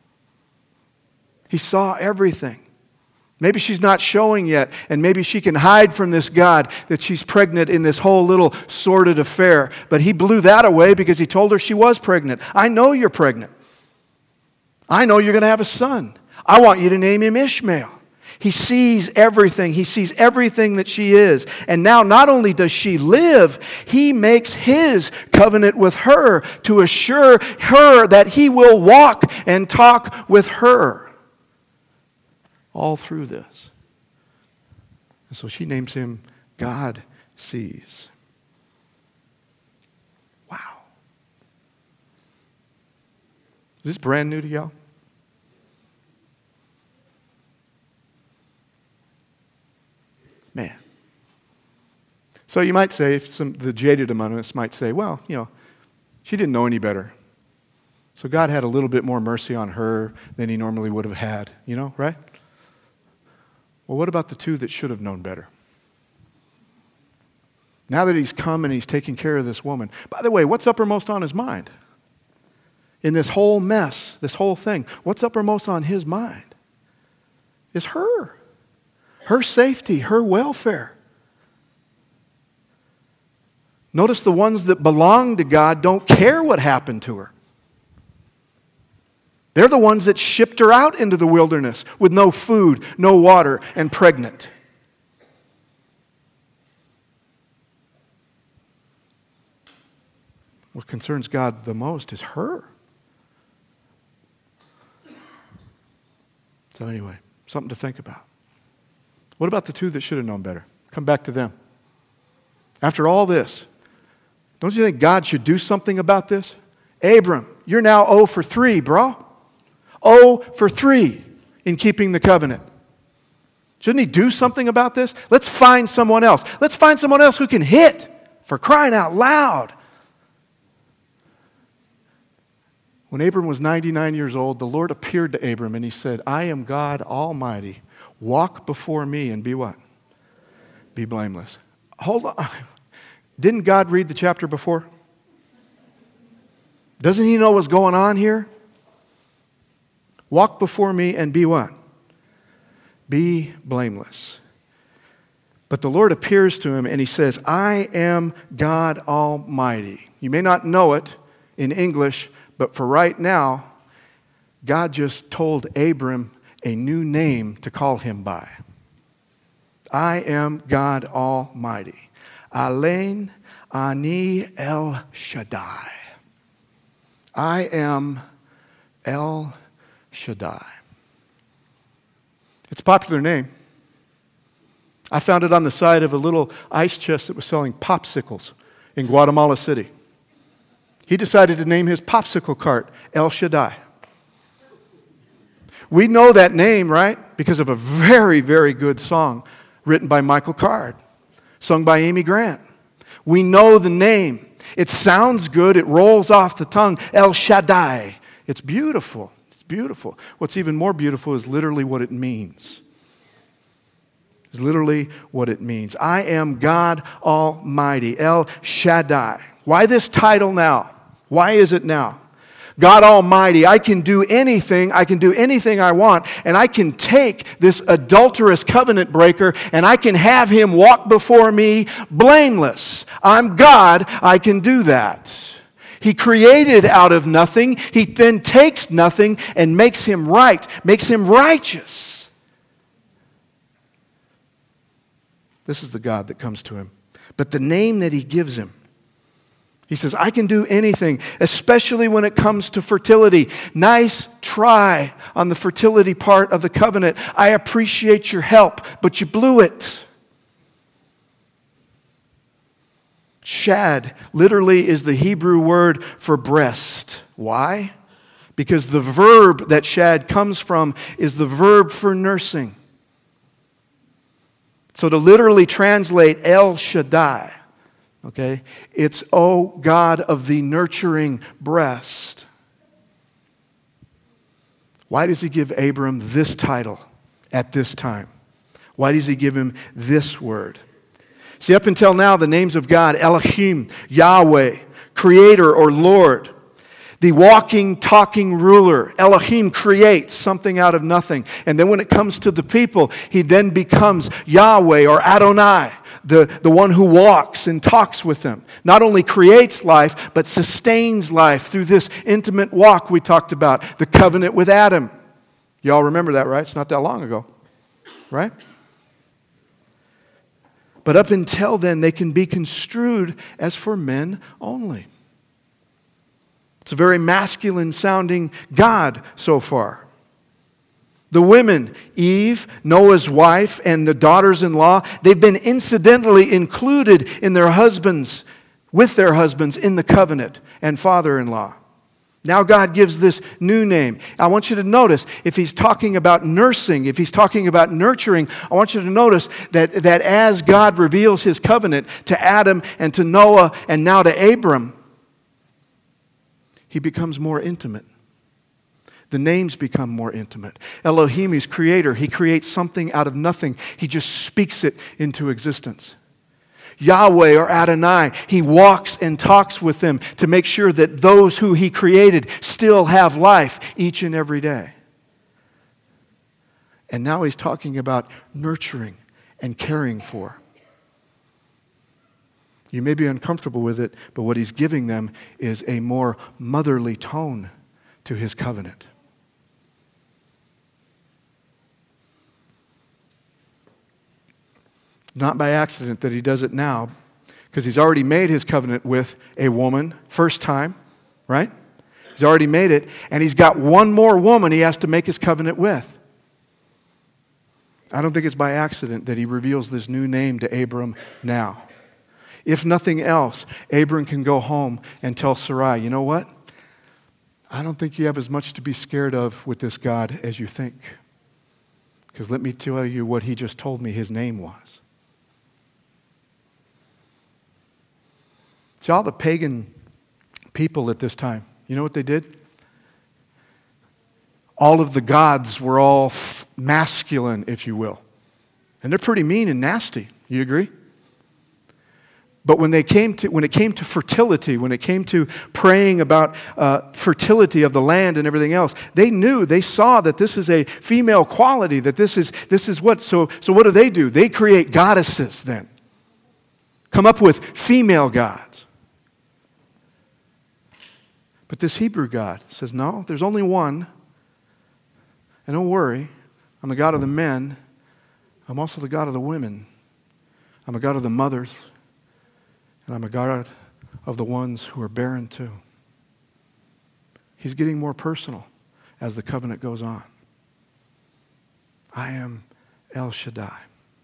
He saw everything. Maybe she's not showing yet, and maybe she can hide from this God that she's pregnant in this whole little sordid affair. But he blew that away because he told her she was pregnant. I know you're pregnant. I know you're going to have a son. I want you to name him Ishmael. He sees everything. He sees everything that she is. And now not only does she live, he makes his covenant with her to assure her that he will walk and talk with her all through this. And so she names him God Sees. Wow. Is this brand new to y'all? Man. So you might say, if some the jaded among us might say, well, you know, she didn't know any better. So God had a little bit more mercy on her than he normally would have had, you know, right? Well, what about the two that should have known better? Now that he's come and he's taking care of this woman. By the way, what's uppermost on his mind? In this whole mess, this whole thing, what's uppermost on his mind? Is her. Her safety, her welfare. Notice the ones that belong to God don't care what happened to her. They're the ones that shipped her out into the wilderness with no food, no water, and pregnant. What concerns God the most is her. So anyway, something to think about. What about the two that should have known better? Come back to them. After all this, don't you think God should do something about this? Abram, you're now oh for three, bro. oh for three in keeping the covenant. Shouldn't he do something about this? Let's find someone else. Let's find someone else who can hit, for crying out loud. When Abram was ninety-nine years old, the Lord appeared to Abram and he said, "I am God Almighty. Walk before me and be what? Be blameless." Hold on. Didn't God read the chapter before? Doesn't he know what's going on here? Walk before me and be what? Be blameless. But the Lord appears to him and he says, "I am God Almighty." You may not know it in English, but for right now, God just told Abram a new name to call him by. I am God Almighty. Alein Ani El Shaddai. I am El Shaddai. It's a popular name. I found it on the side of a little ice chest that was selling popsicles in Guatemala City. He decided to name his popsicle cart El Shaddai. We know that name, right? Because of a very, very good song written by Michael Card, sung by Amy Grant. We know the name. It sounds good. It rolls off the tongue. El Shaddai. It's beautiful. It's beautiful. What's even more beautiful is literally what it means. It's literally what it means. I am God Almighty. El Shaddai. Why this title now? Why is it now? God Almighty, I can do anything, I can do anything I want, and I can take this adulterous covenant breaker and I can have him walk before me blameless. I'm God, I can do that. He created out of nothing, he then takes nothing and makes him right, makes him righteous. This is the God that comes to him. But the name that he gives him, he says, I can do anything, especially when it comes to fertility. Nice try on the fertility part of the covenant. I appreciate your help, but you blew it. Shad literally is the Hebrew word for breast. Why? Because the verb that shad comes from is the verb for nursing. So to literally translate El Shaddai, okay, it's, O God of the nurturing breast. Why does he give Abram this title at this time? Why does he give him this word? See, up until now, the names of God, Elohim, Yahweh, Creator or Lord, the walking, talking ruler, Elohim creates something out of nothing. And then when it comes to the people, he then becomes Yahweh or Adonai, the, the one who walks and talks with them. Not only creates life, but sustains life through this intimate walk we talked about, the covenant with Adam. Y'all remember that, right? It's not that long ago, right? But up until then, they can be construed as for men only. It's a very masculine sounding God so far. The women, Eve, Noah's wife, and the daughters-in-law, they've been incidentally included in their husbands, with their husbands in the covenant, and father-in-law. Now God gives this new name. I want you to notice, if he's talking about nursing, if he's talking about nurturing, I want you to notice that, that as God reveals his covenant to Adam and to Noah and now to Abram, he becomes more intimate. The names become more intimate. Elohim is creator. He creates something out of nothing. He just speaks it into existence. Yahweh or Adonai, he walks and talks with them to make sure that those who he created still have life each and every day. And now he's talking about nurturing and caring for. You may be uncomfortable with it, but what he's giving them is a more motherly tone to his covenant. Not by accident that he does it now, because he's already made his covenant with a woman, first time, right? He's already made it, and he's got one more woman he has to make his covenant with. I don't think it's by accident that he reveals this new name to Abram now. If nothing else, Abram can go home and tell Sarai, you know what? I don't think you have as much to be scared of with this God as you think. Because let me tell you what he just told me his name was. See, all the pagan people at this time, you know what they did? All of the gods were all f- masculine, if you will. And they're pretty mean and nasty. You agree? But when they came to, when it came to fertility, when it came to praying about uh, fertility of the land and everything else, they knew, they saw that this is a female quality, that this is this is what. So so what do they do? They create goddesses then. Come up with female gods. But this Hebrew God says, no, there's only one. And don't worry, I'm the God of the men. I'm also the God of the women. I'm a God of the mothers. And I'm a God of the ones who are barren too. He's getting more personal as the covenant goes on. I am El Shaddai.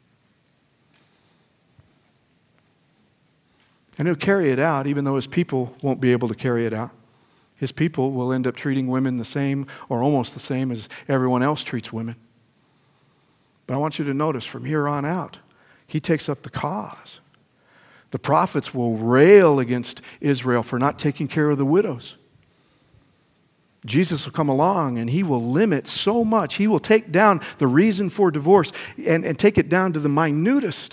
And he'll carry it out, even though his people won't be able to carry it out. His people will end up treating women the same or almost the same as everyone else treats women. But I want you to notice from here on out, he takes up the cause. The prophets will rail against Israel for not taking care of the widows. Jesus will come along and he will limit so much. He will take down the reason for divorce and, and take it down to the minutest.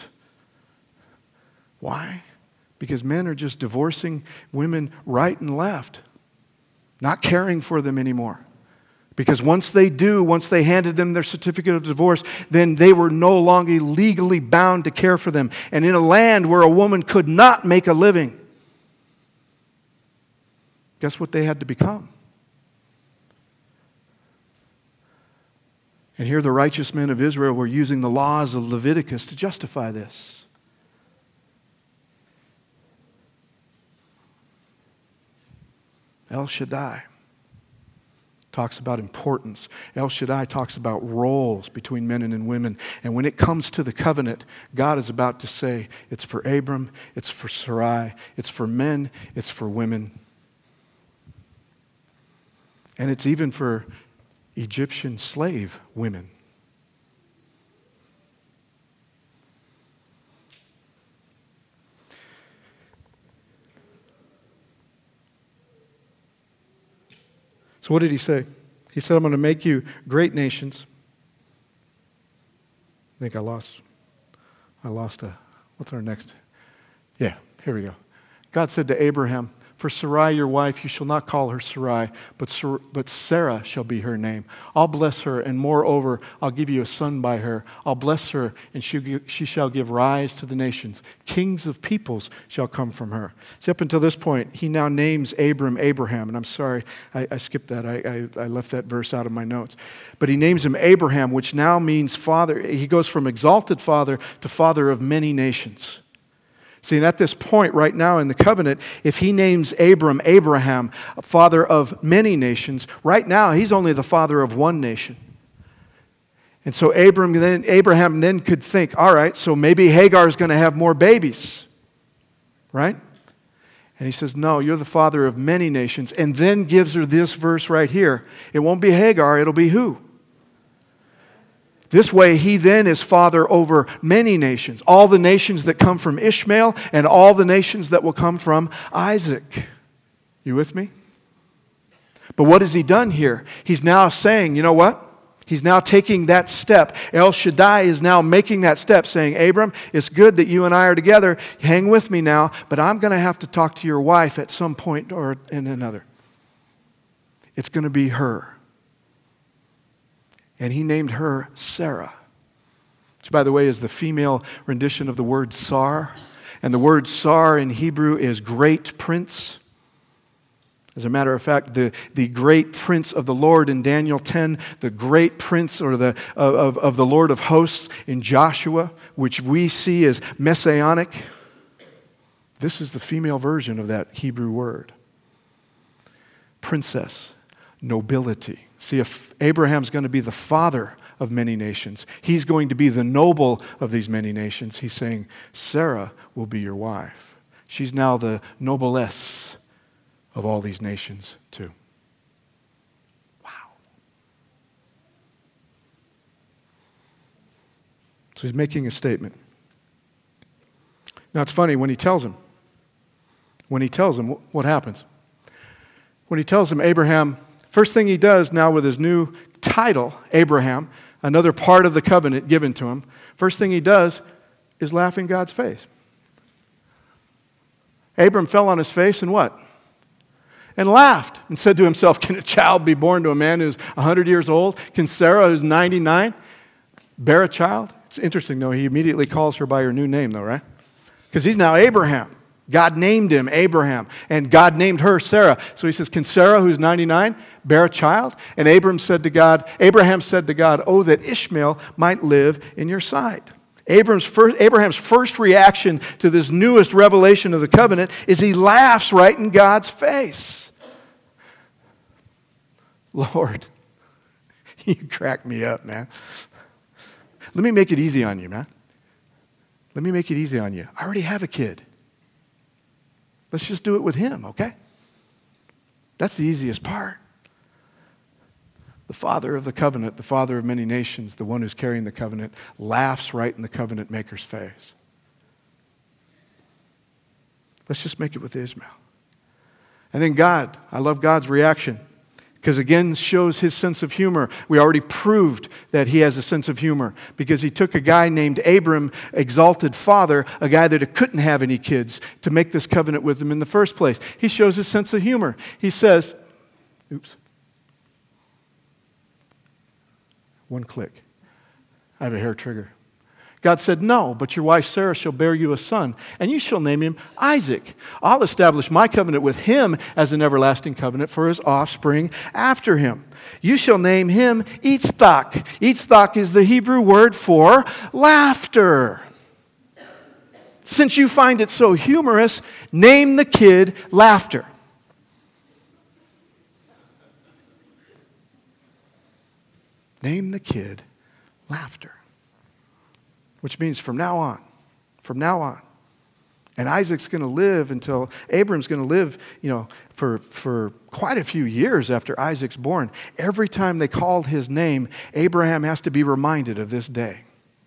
Why? Because men are just divorcing women right and left. not caring for them anymore. Because once they do, once they handed them their certificate of divorce, then they were no longer legally bound to care for them. And in a land where a woman could not make a living, guess what they had to become? And here the righteous men of Israel were using the laws of Leviticus to justify this. El Shaddai talks about importance. El Shaddai talks about roles between men and women. And when it comes to the covenant, God is about to say, it's for Abram, it's for Sarai, it's for men, it's for women. And it's even for Egyptian slave women. So what did he say? He said, I'm going to make you great nations. I think I lost, I lost a, what's our next? Yeah, here we go. God said to Abraham, for Sarai your wife, you shall not call her Sarai, but, Sar- but Sarah shall be her name. I'll bless her, and moreover, I'll give you a son by her. I'll bless her, and she, she shall give rise to the nations. Kings of peoples shall come from her. See, up until this point, he now names Abram Abraham. And I'm sorry, I, I skipped that. I, I, I left that verse out of my notes. But he names him Abraham, which now means father. He goes from exalted father to father of many nations. See, and at this point right now in the covenant, if he names Abram Abraham, father of many nations, right now he's only the father of one nation. And so Abram then, Abraham then could think, all right, so maybe Hagar is going to have more babies, right? And he says, no, you're the father of many nations. And then gives her this verse right here. It won't be Hagar, it'll be who? This way, he then is father over many nations, all the nations that come from Ishmael and all the nations that will come from Isaac. You with me? But what has he done here? He's now saying, you know what? He's now taking that step. El Shaddai is now making that step, saying, Abram, it's good that you and I are together. Hang with me now, but I'm going to have to talk to your wife at some point or in another. It's going to be her. And he named her Sarah, which, by the way, is the female rendition of the word Sar. And the word Sar in Hebrew is great prince. As a matter of fact, the, the great prince of the Lord in Daniel ten, the great prince or the of, of the Lord of hosts in Joshua, which we see as messianic. This is the female version of that Hebrew word. Princess, nobility. See, if Abraham's going to be the father of many nations, he's going to be the noble of these many nations. He's saying, Sarah will be your wife. She's now the noblesse of all these nations too. Wow. So he's making a statement. Now it's funny, when he tells him, when he tells him, what happens? When he tells him, Abraham, first thing he does now with his new title, Abraham, another part of the covenant given to him, first thing he does is laugh in God's face. Abram fell on his face and what? And laughed and said to himself, can a child be born to a man who's one hundred years old? Can Sarah, who's ninety-nine, bear a child? It's interesting, though. He immediately calls her by her new name, though, right? Because he's now Abraham. God named him Abraham, and God named her Sarah. So he says, can Sarah, who's ninety-nine, bear a child? And Abram said to God, Abraham said to God, oh, that Ishmael might live in your sight. Abram's first, Abraham's first reaction to this newest revelation of the covenant is he laughs right in God's face. Lord, you crack me up, man. Let me make it easy on you, man. Let me make it easy on you. I already have a kid. Let's just do it with him, okay? That's the easiest part. The father of the covenant, the father of many nations, the one who's carrying the covenant, laughs right in the covenant maker's face. Let's just make it with Ishmael. And then God, I love God's reaction, because again shows his sense of humor. We already proved that he has a sense of humor because he took a guy named Abram, exalted father, a guy that couldn't have any kids, to make this covenant with him in the first place. He shows his sense of humor. He says, Oops. One click. I have a hair trigger. God said, no, but your wife Sarah shall bear you a son, and you shall name him Isaac. I'll establish my covenant with him as an everlasting covenant for his offspring after him. You shall name him Yitzhak. Yitzhak is the Hebrew word for laughter. Since you find it so humorous, name the kid Laughter. Name the kid Laughter. Which means from now on, from now on. And Isaac's going to live until, Abram's going to live, you know, for, for quite a few years after Isaac's born. Every time they called his name, Abraham has to be reminded of this day.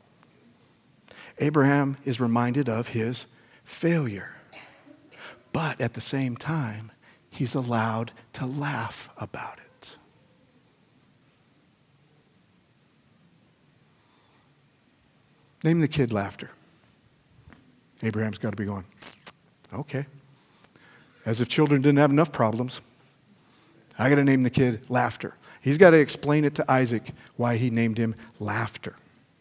Abraham is reminded of his failure. But at the same time, he's allowed to laugh about it. Name the kid Laughter. Abraham's got to be going, okay. As if children didn't have enough problems. I got to name the kid Laughter. He's got to explain it to Isaac why he named him Laughter.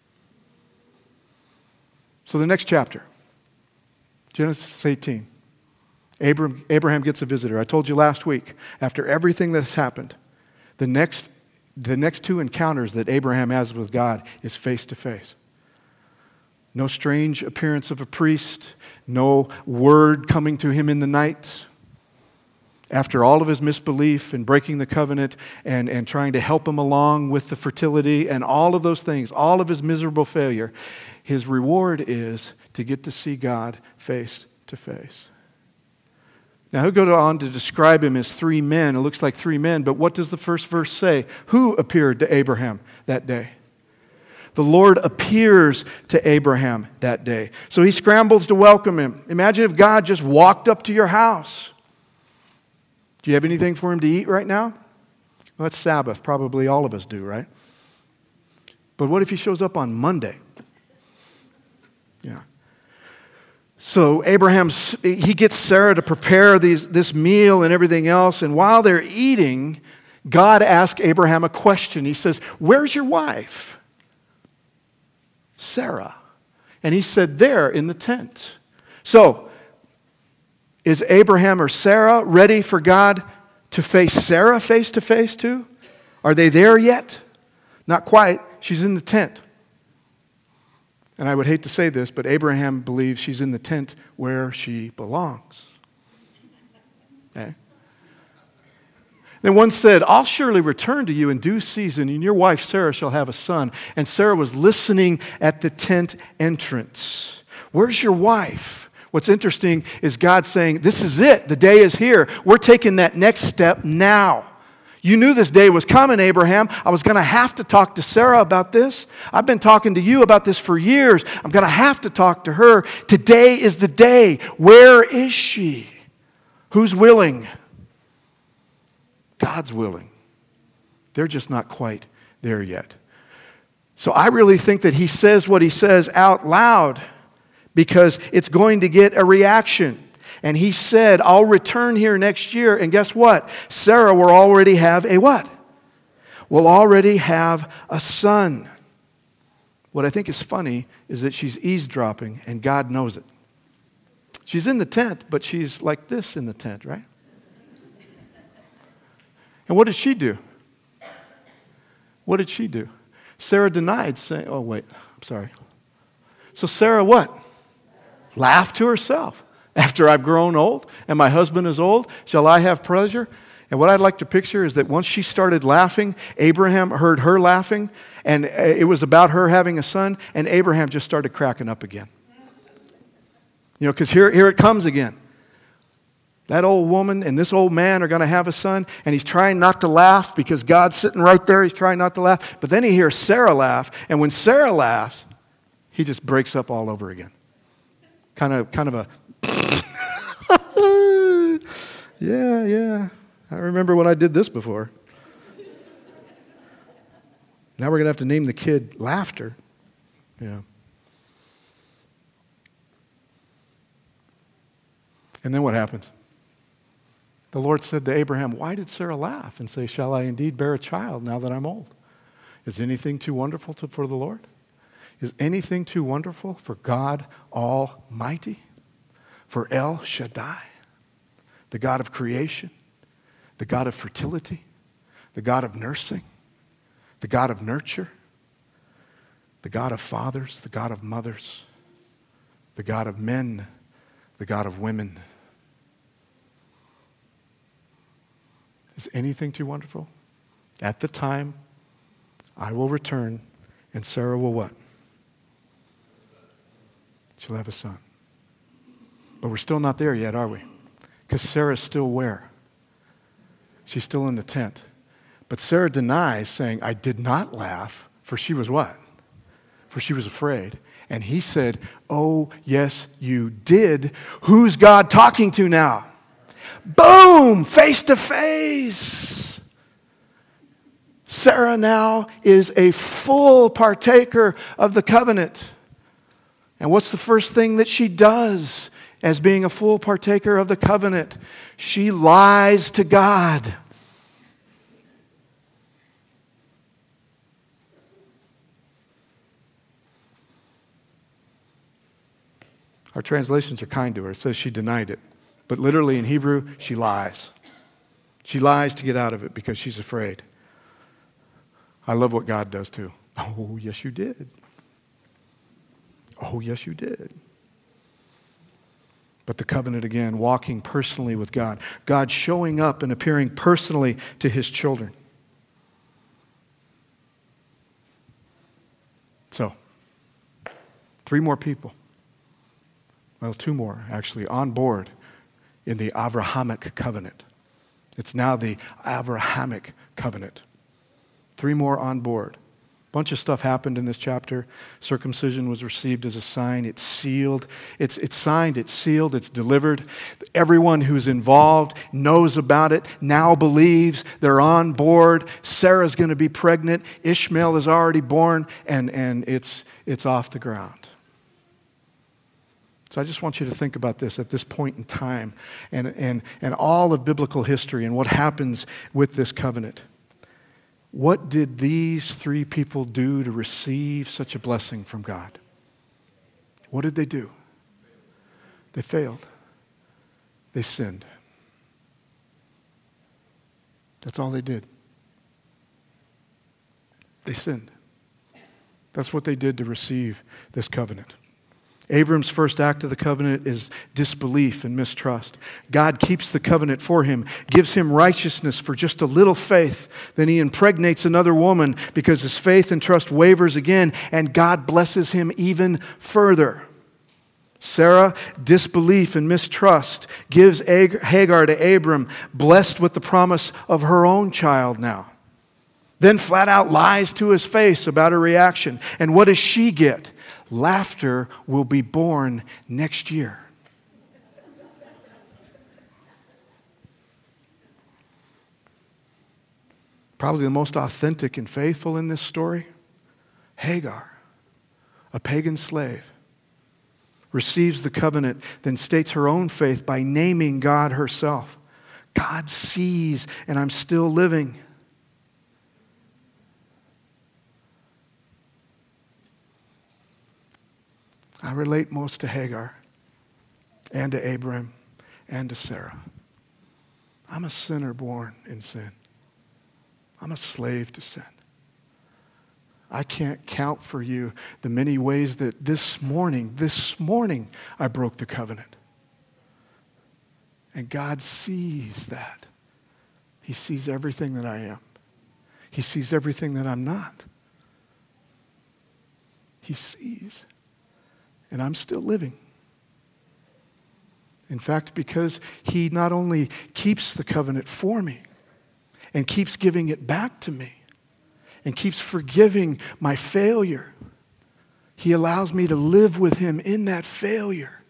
So the next chapter, Genesis eighteen. Abraham, Abraham gets a visitor. I told you last week, after everything that's happened, the next, the next two encounters that Abraham has with God is face to face. No strange appearance of a priest, no word coming to him in the night. After all of his misbelief and breaking the covenant and, and trying to help him along with the fertility and all of those things, all of his miserable failure, his reward is to get to see God face to face. Now, he'll go on to describe him as three men. It looks like three men, but what does the first verse say? Who appeared to Abraham that day? The Lord appears to Abraham that day. So he scrambles to welcome him. Imagine if God just walked up to your house. Do you have anything for him to eat right now? Well, it's Sabbath. Probably all of us do, right? But what if he shows up on Monday? Yeah. So Abraham, he gets Sarah to prepare these, this meal and everything else. And while they're eating, God asks Abraham a question. He says, where's your wife? Sarah. And he said, there in the tent. So, is Abraham or Sarah ready for God to face Sarah face to face too? Are they there yet? Not quite. She's in the tent. And I would hate to say this, but Abraham believes she's in the tent where she belongs. Okay? Then one said, I'll surely return to you in due season, and your wife Sarah shall have a son. And Sarah was listening at the tent entrance. Where's your wife? What's interesting is God saying, this is it. The day is here. We're taking that next step now. You knew this day was coming, Abraham. I was going to have to talk to Sarah about this. I've been talking to you about this for years. I'm going to have to talk to her. Today is the day. Where is she? Who's willing? God's willing. They're just not quite there yet. So I really think that he says what he says out loud because it's going to get a reaction. And he said, I'll return here next year. And guess what? Sarah will already have a what? Will already have a son. What I think is funny is that she's eavesdropping and God knows it. She's in the tent, but she's like this in the tent, right? And what did she do? What did she do? Sarah denied, saying, oh, wait, I'm sorry. So Sarah what? Laughed to herself. After I've grown old and my husband is old, shall I have pleasure? And what I'd like to picture is that once she started laughing, Abraham heard her laughing, and it was about her having a son, and Abraham just started cracking up again. You know, because here, here it comes again. That old woman and this old man are going to have a son, and he's trying not to laugh because God's sitting right there. He's trying not to laugh. But then he hears Sarah laugh, and when Sarah laughs, he just breaks up all over again. Kind of, kind of a, yeah, yeah. I remember when I did this before. Now we're going to have to name the kid Laughter. Yeah. And then what happens? The Lord said to Abraham, why did Sarah laugh and say, shall I indeed bear a child now that I'm old? Is anything too wonderful to, for the Lord? Is anything too wonderful for God Almighty? For El Shaddai, the God of creation, the God of fertility, the God of nursing, the God of nurture, the God of fathers, the God of mothers, the God of men, the God of women. Is anything too wonderful? At the time, I will return, and Sarah will what? She'll have a son. But we're still not there yet, are we? Because Sarah's still where? She's still in the tent. But Sarah denies, saying, I did not laugh, for she was what? For she was afraid. And he said, oh, yes, you did. Who's God talking to now? Boom! Face to face. Sarah now is a full partaker of the covenant. And what's the first thing that she does as being a full partaker of the covenant? She lies to God. Our translations are kind to her. It says she denied it. But literally in Hebrew, she lies. She lies to get out of it because she's afraid. I love what God does too. Oh, yes, you did. Oh, yes, you did. But the covenant again, walking personally with God. God showing up and appearing personally to his children. So, three more people. Well, two more, actually, on board in the Abrahamic covenant. It's now the Abrahamic covenant. Three more on board. A bunch of stuff happened in this chapter. Circumcision was received as a sign. It's sealed. It's, it's signed, it's sealed, it's delivered. Everyone who's involved knows about it, now believes. They're on board. Sarah's going to be pregnant. Ishmael is already born, and, and it's, it's off the ground. So I just want you to think about this at this point in time and, and, and all of biblical history and what happens with this covenant. What did these three people do to receive such a blessing from God? What did they do? They failed. They sinned. That's all they did. They sinned. That's what they did to receive this covenant. Abram's first act of the covenant is disbelief and mistrust. God keeps the covenant for him, gives him righteousness for just a little faith. Then he impregnates another woman because his faith and trust wavers again, and God blesses him even further. Sarah, disbelief and mistrust, gives Hagar to Abram, blessed with the promise of her own child now. Then flat out lies to his face about her reaction. And what does she get? Laughter will be born next year. Probably the most authentic and faithful in this story, Hagar, a pagan slave, receives the covenant, then states her own faith by naming God herself. God sees, and I'm still living. I relate most to Hagar and to Abram and to Sarah. I'm a sinner born in sin. I'm a slave to sin. I can't count for you the many ways that this morning, this morning, I broke the covenant. And God sees that. He sees everything that I am. He sees everything that I'm not. He sees. And I'm still living. In fact, because he not only keeps the covenant for me and keeps giving it back to me and keeps forgiving my failure, he allows me to live with him in that failure.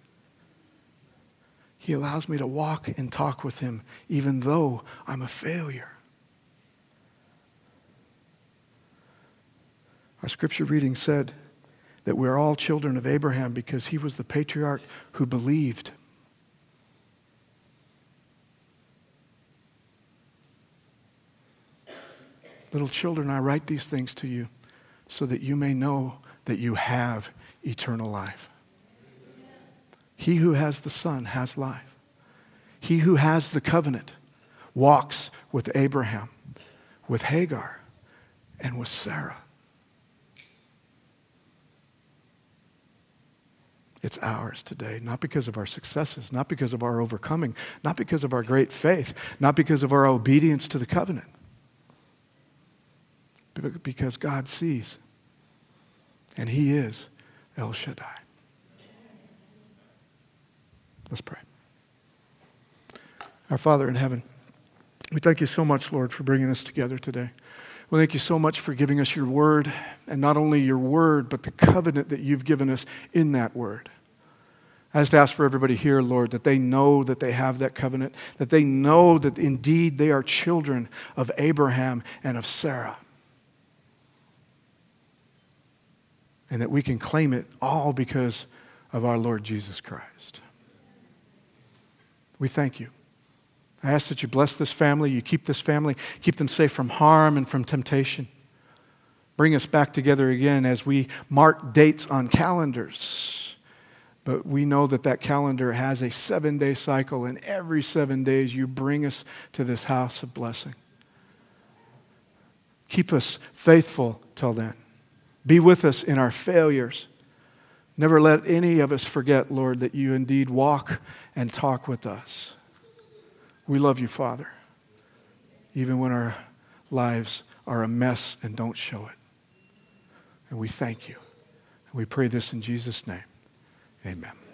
He allows me to walk and talk with him even though I'm a failure. Our scripture reading said that we're all children of Abraham because he was the patriarch who believed. Little children, I write these things to you so that you may know that you have eternal life. He who has the Son has life. He who has the covenant walks with Abraham, with Hagar, and with Sarah. It's ours today, not because of our successes, not because of our overcoming, not because of our great faith, not because of our obedience to the covenant, but because God sees, and He is El Shaddai. Let's pray. Our Father in heaven, we thank you so much, Lord, for bringing us together today. We thank you so much for giving us your word, and not only your word, but the covenant that you've given us in that word. I just ask for everybody here, Lord, that they know that they have that covenant, that they know that indeed they are children of Abraham and of Sarah, and that we can claim it all because of our Lord Jesus Christ. We thank you. I ask that you bless this family, you keep this family, keep them safe from harm and from temptation. Bring us back together again as we mark dates on calendars. But we know that that calendar has a seven-day cycle, and every seven days you bring us to this house of blessing. Keep us faithful till then. Be with us in our failures. Never let any of us forget, Lord, that you indeed walk and talk with us. We love you, Father, even when our lives are a mess and don't show it. And we thank you. And we pray this in Jesus' name. Amen.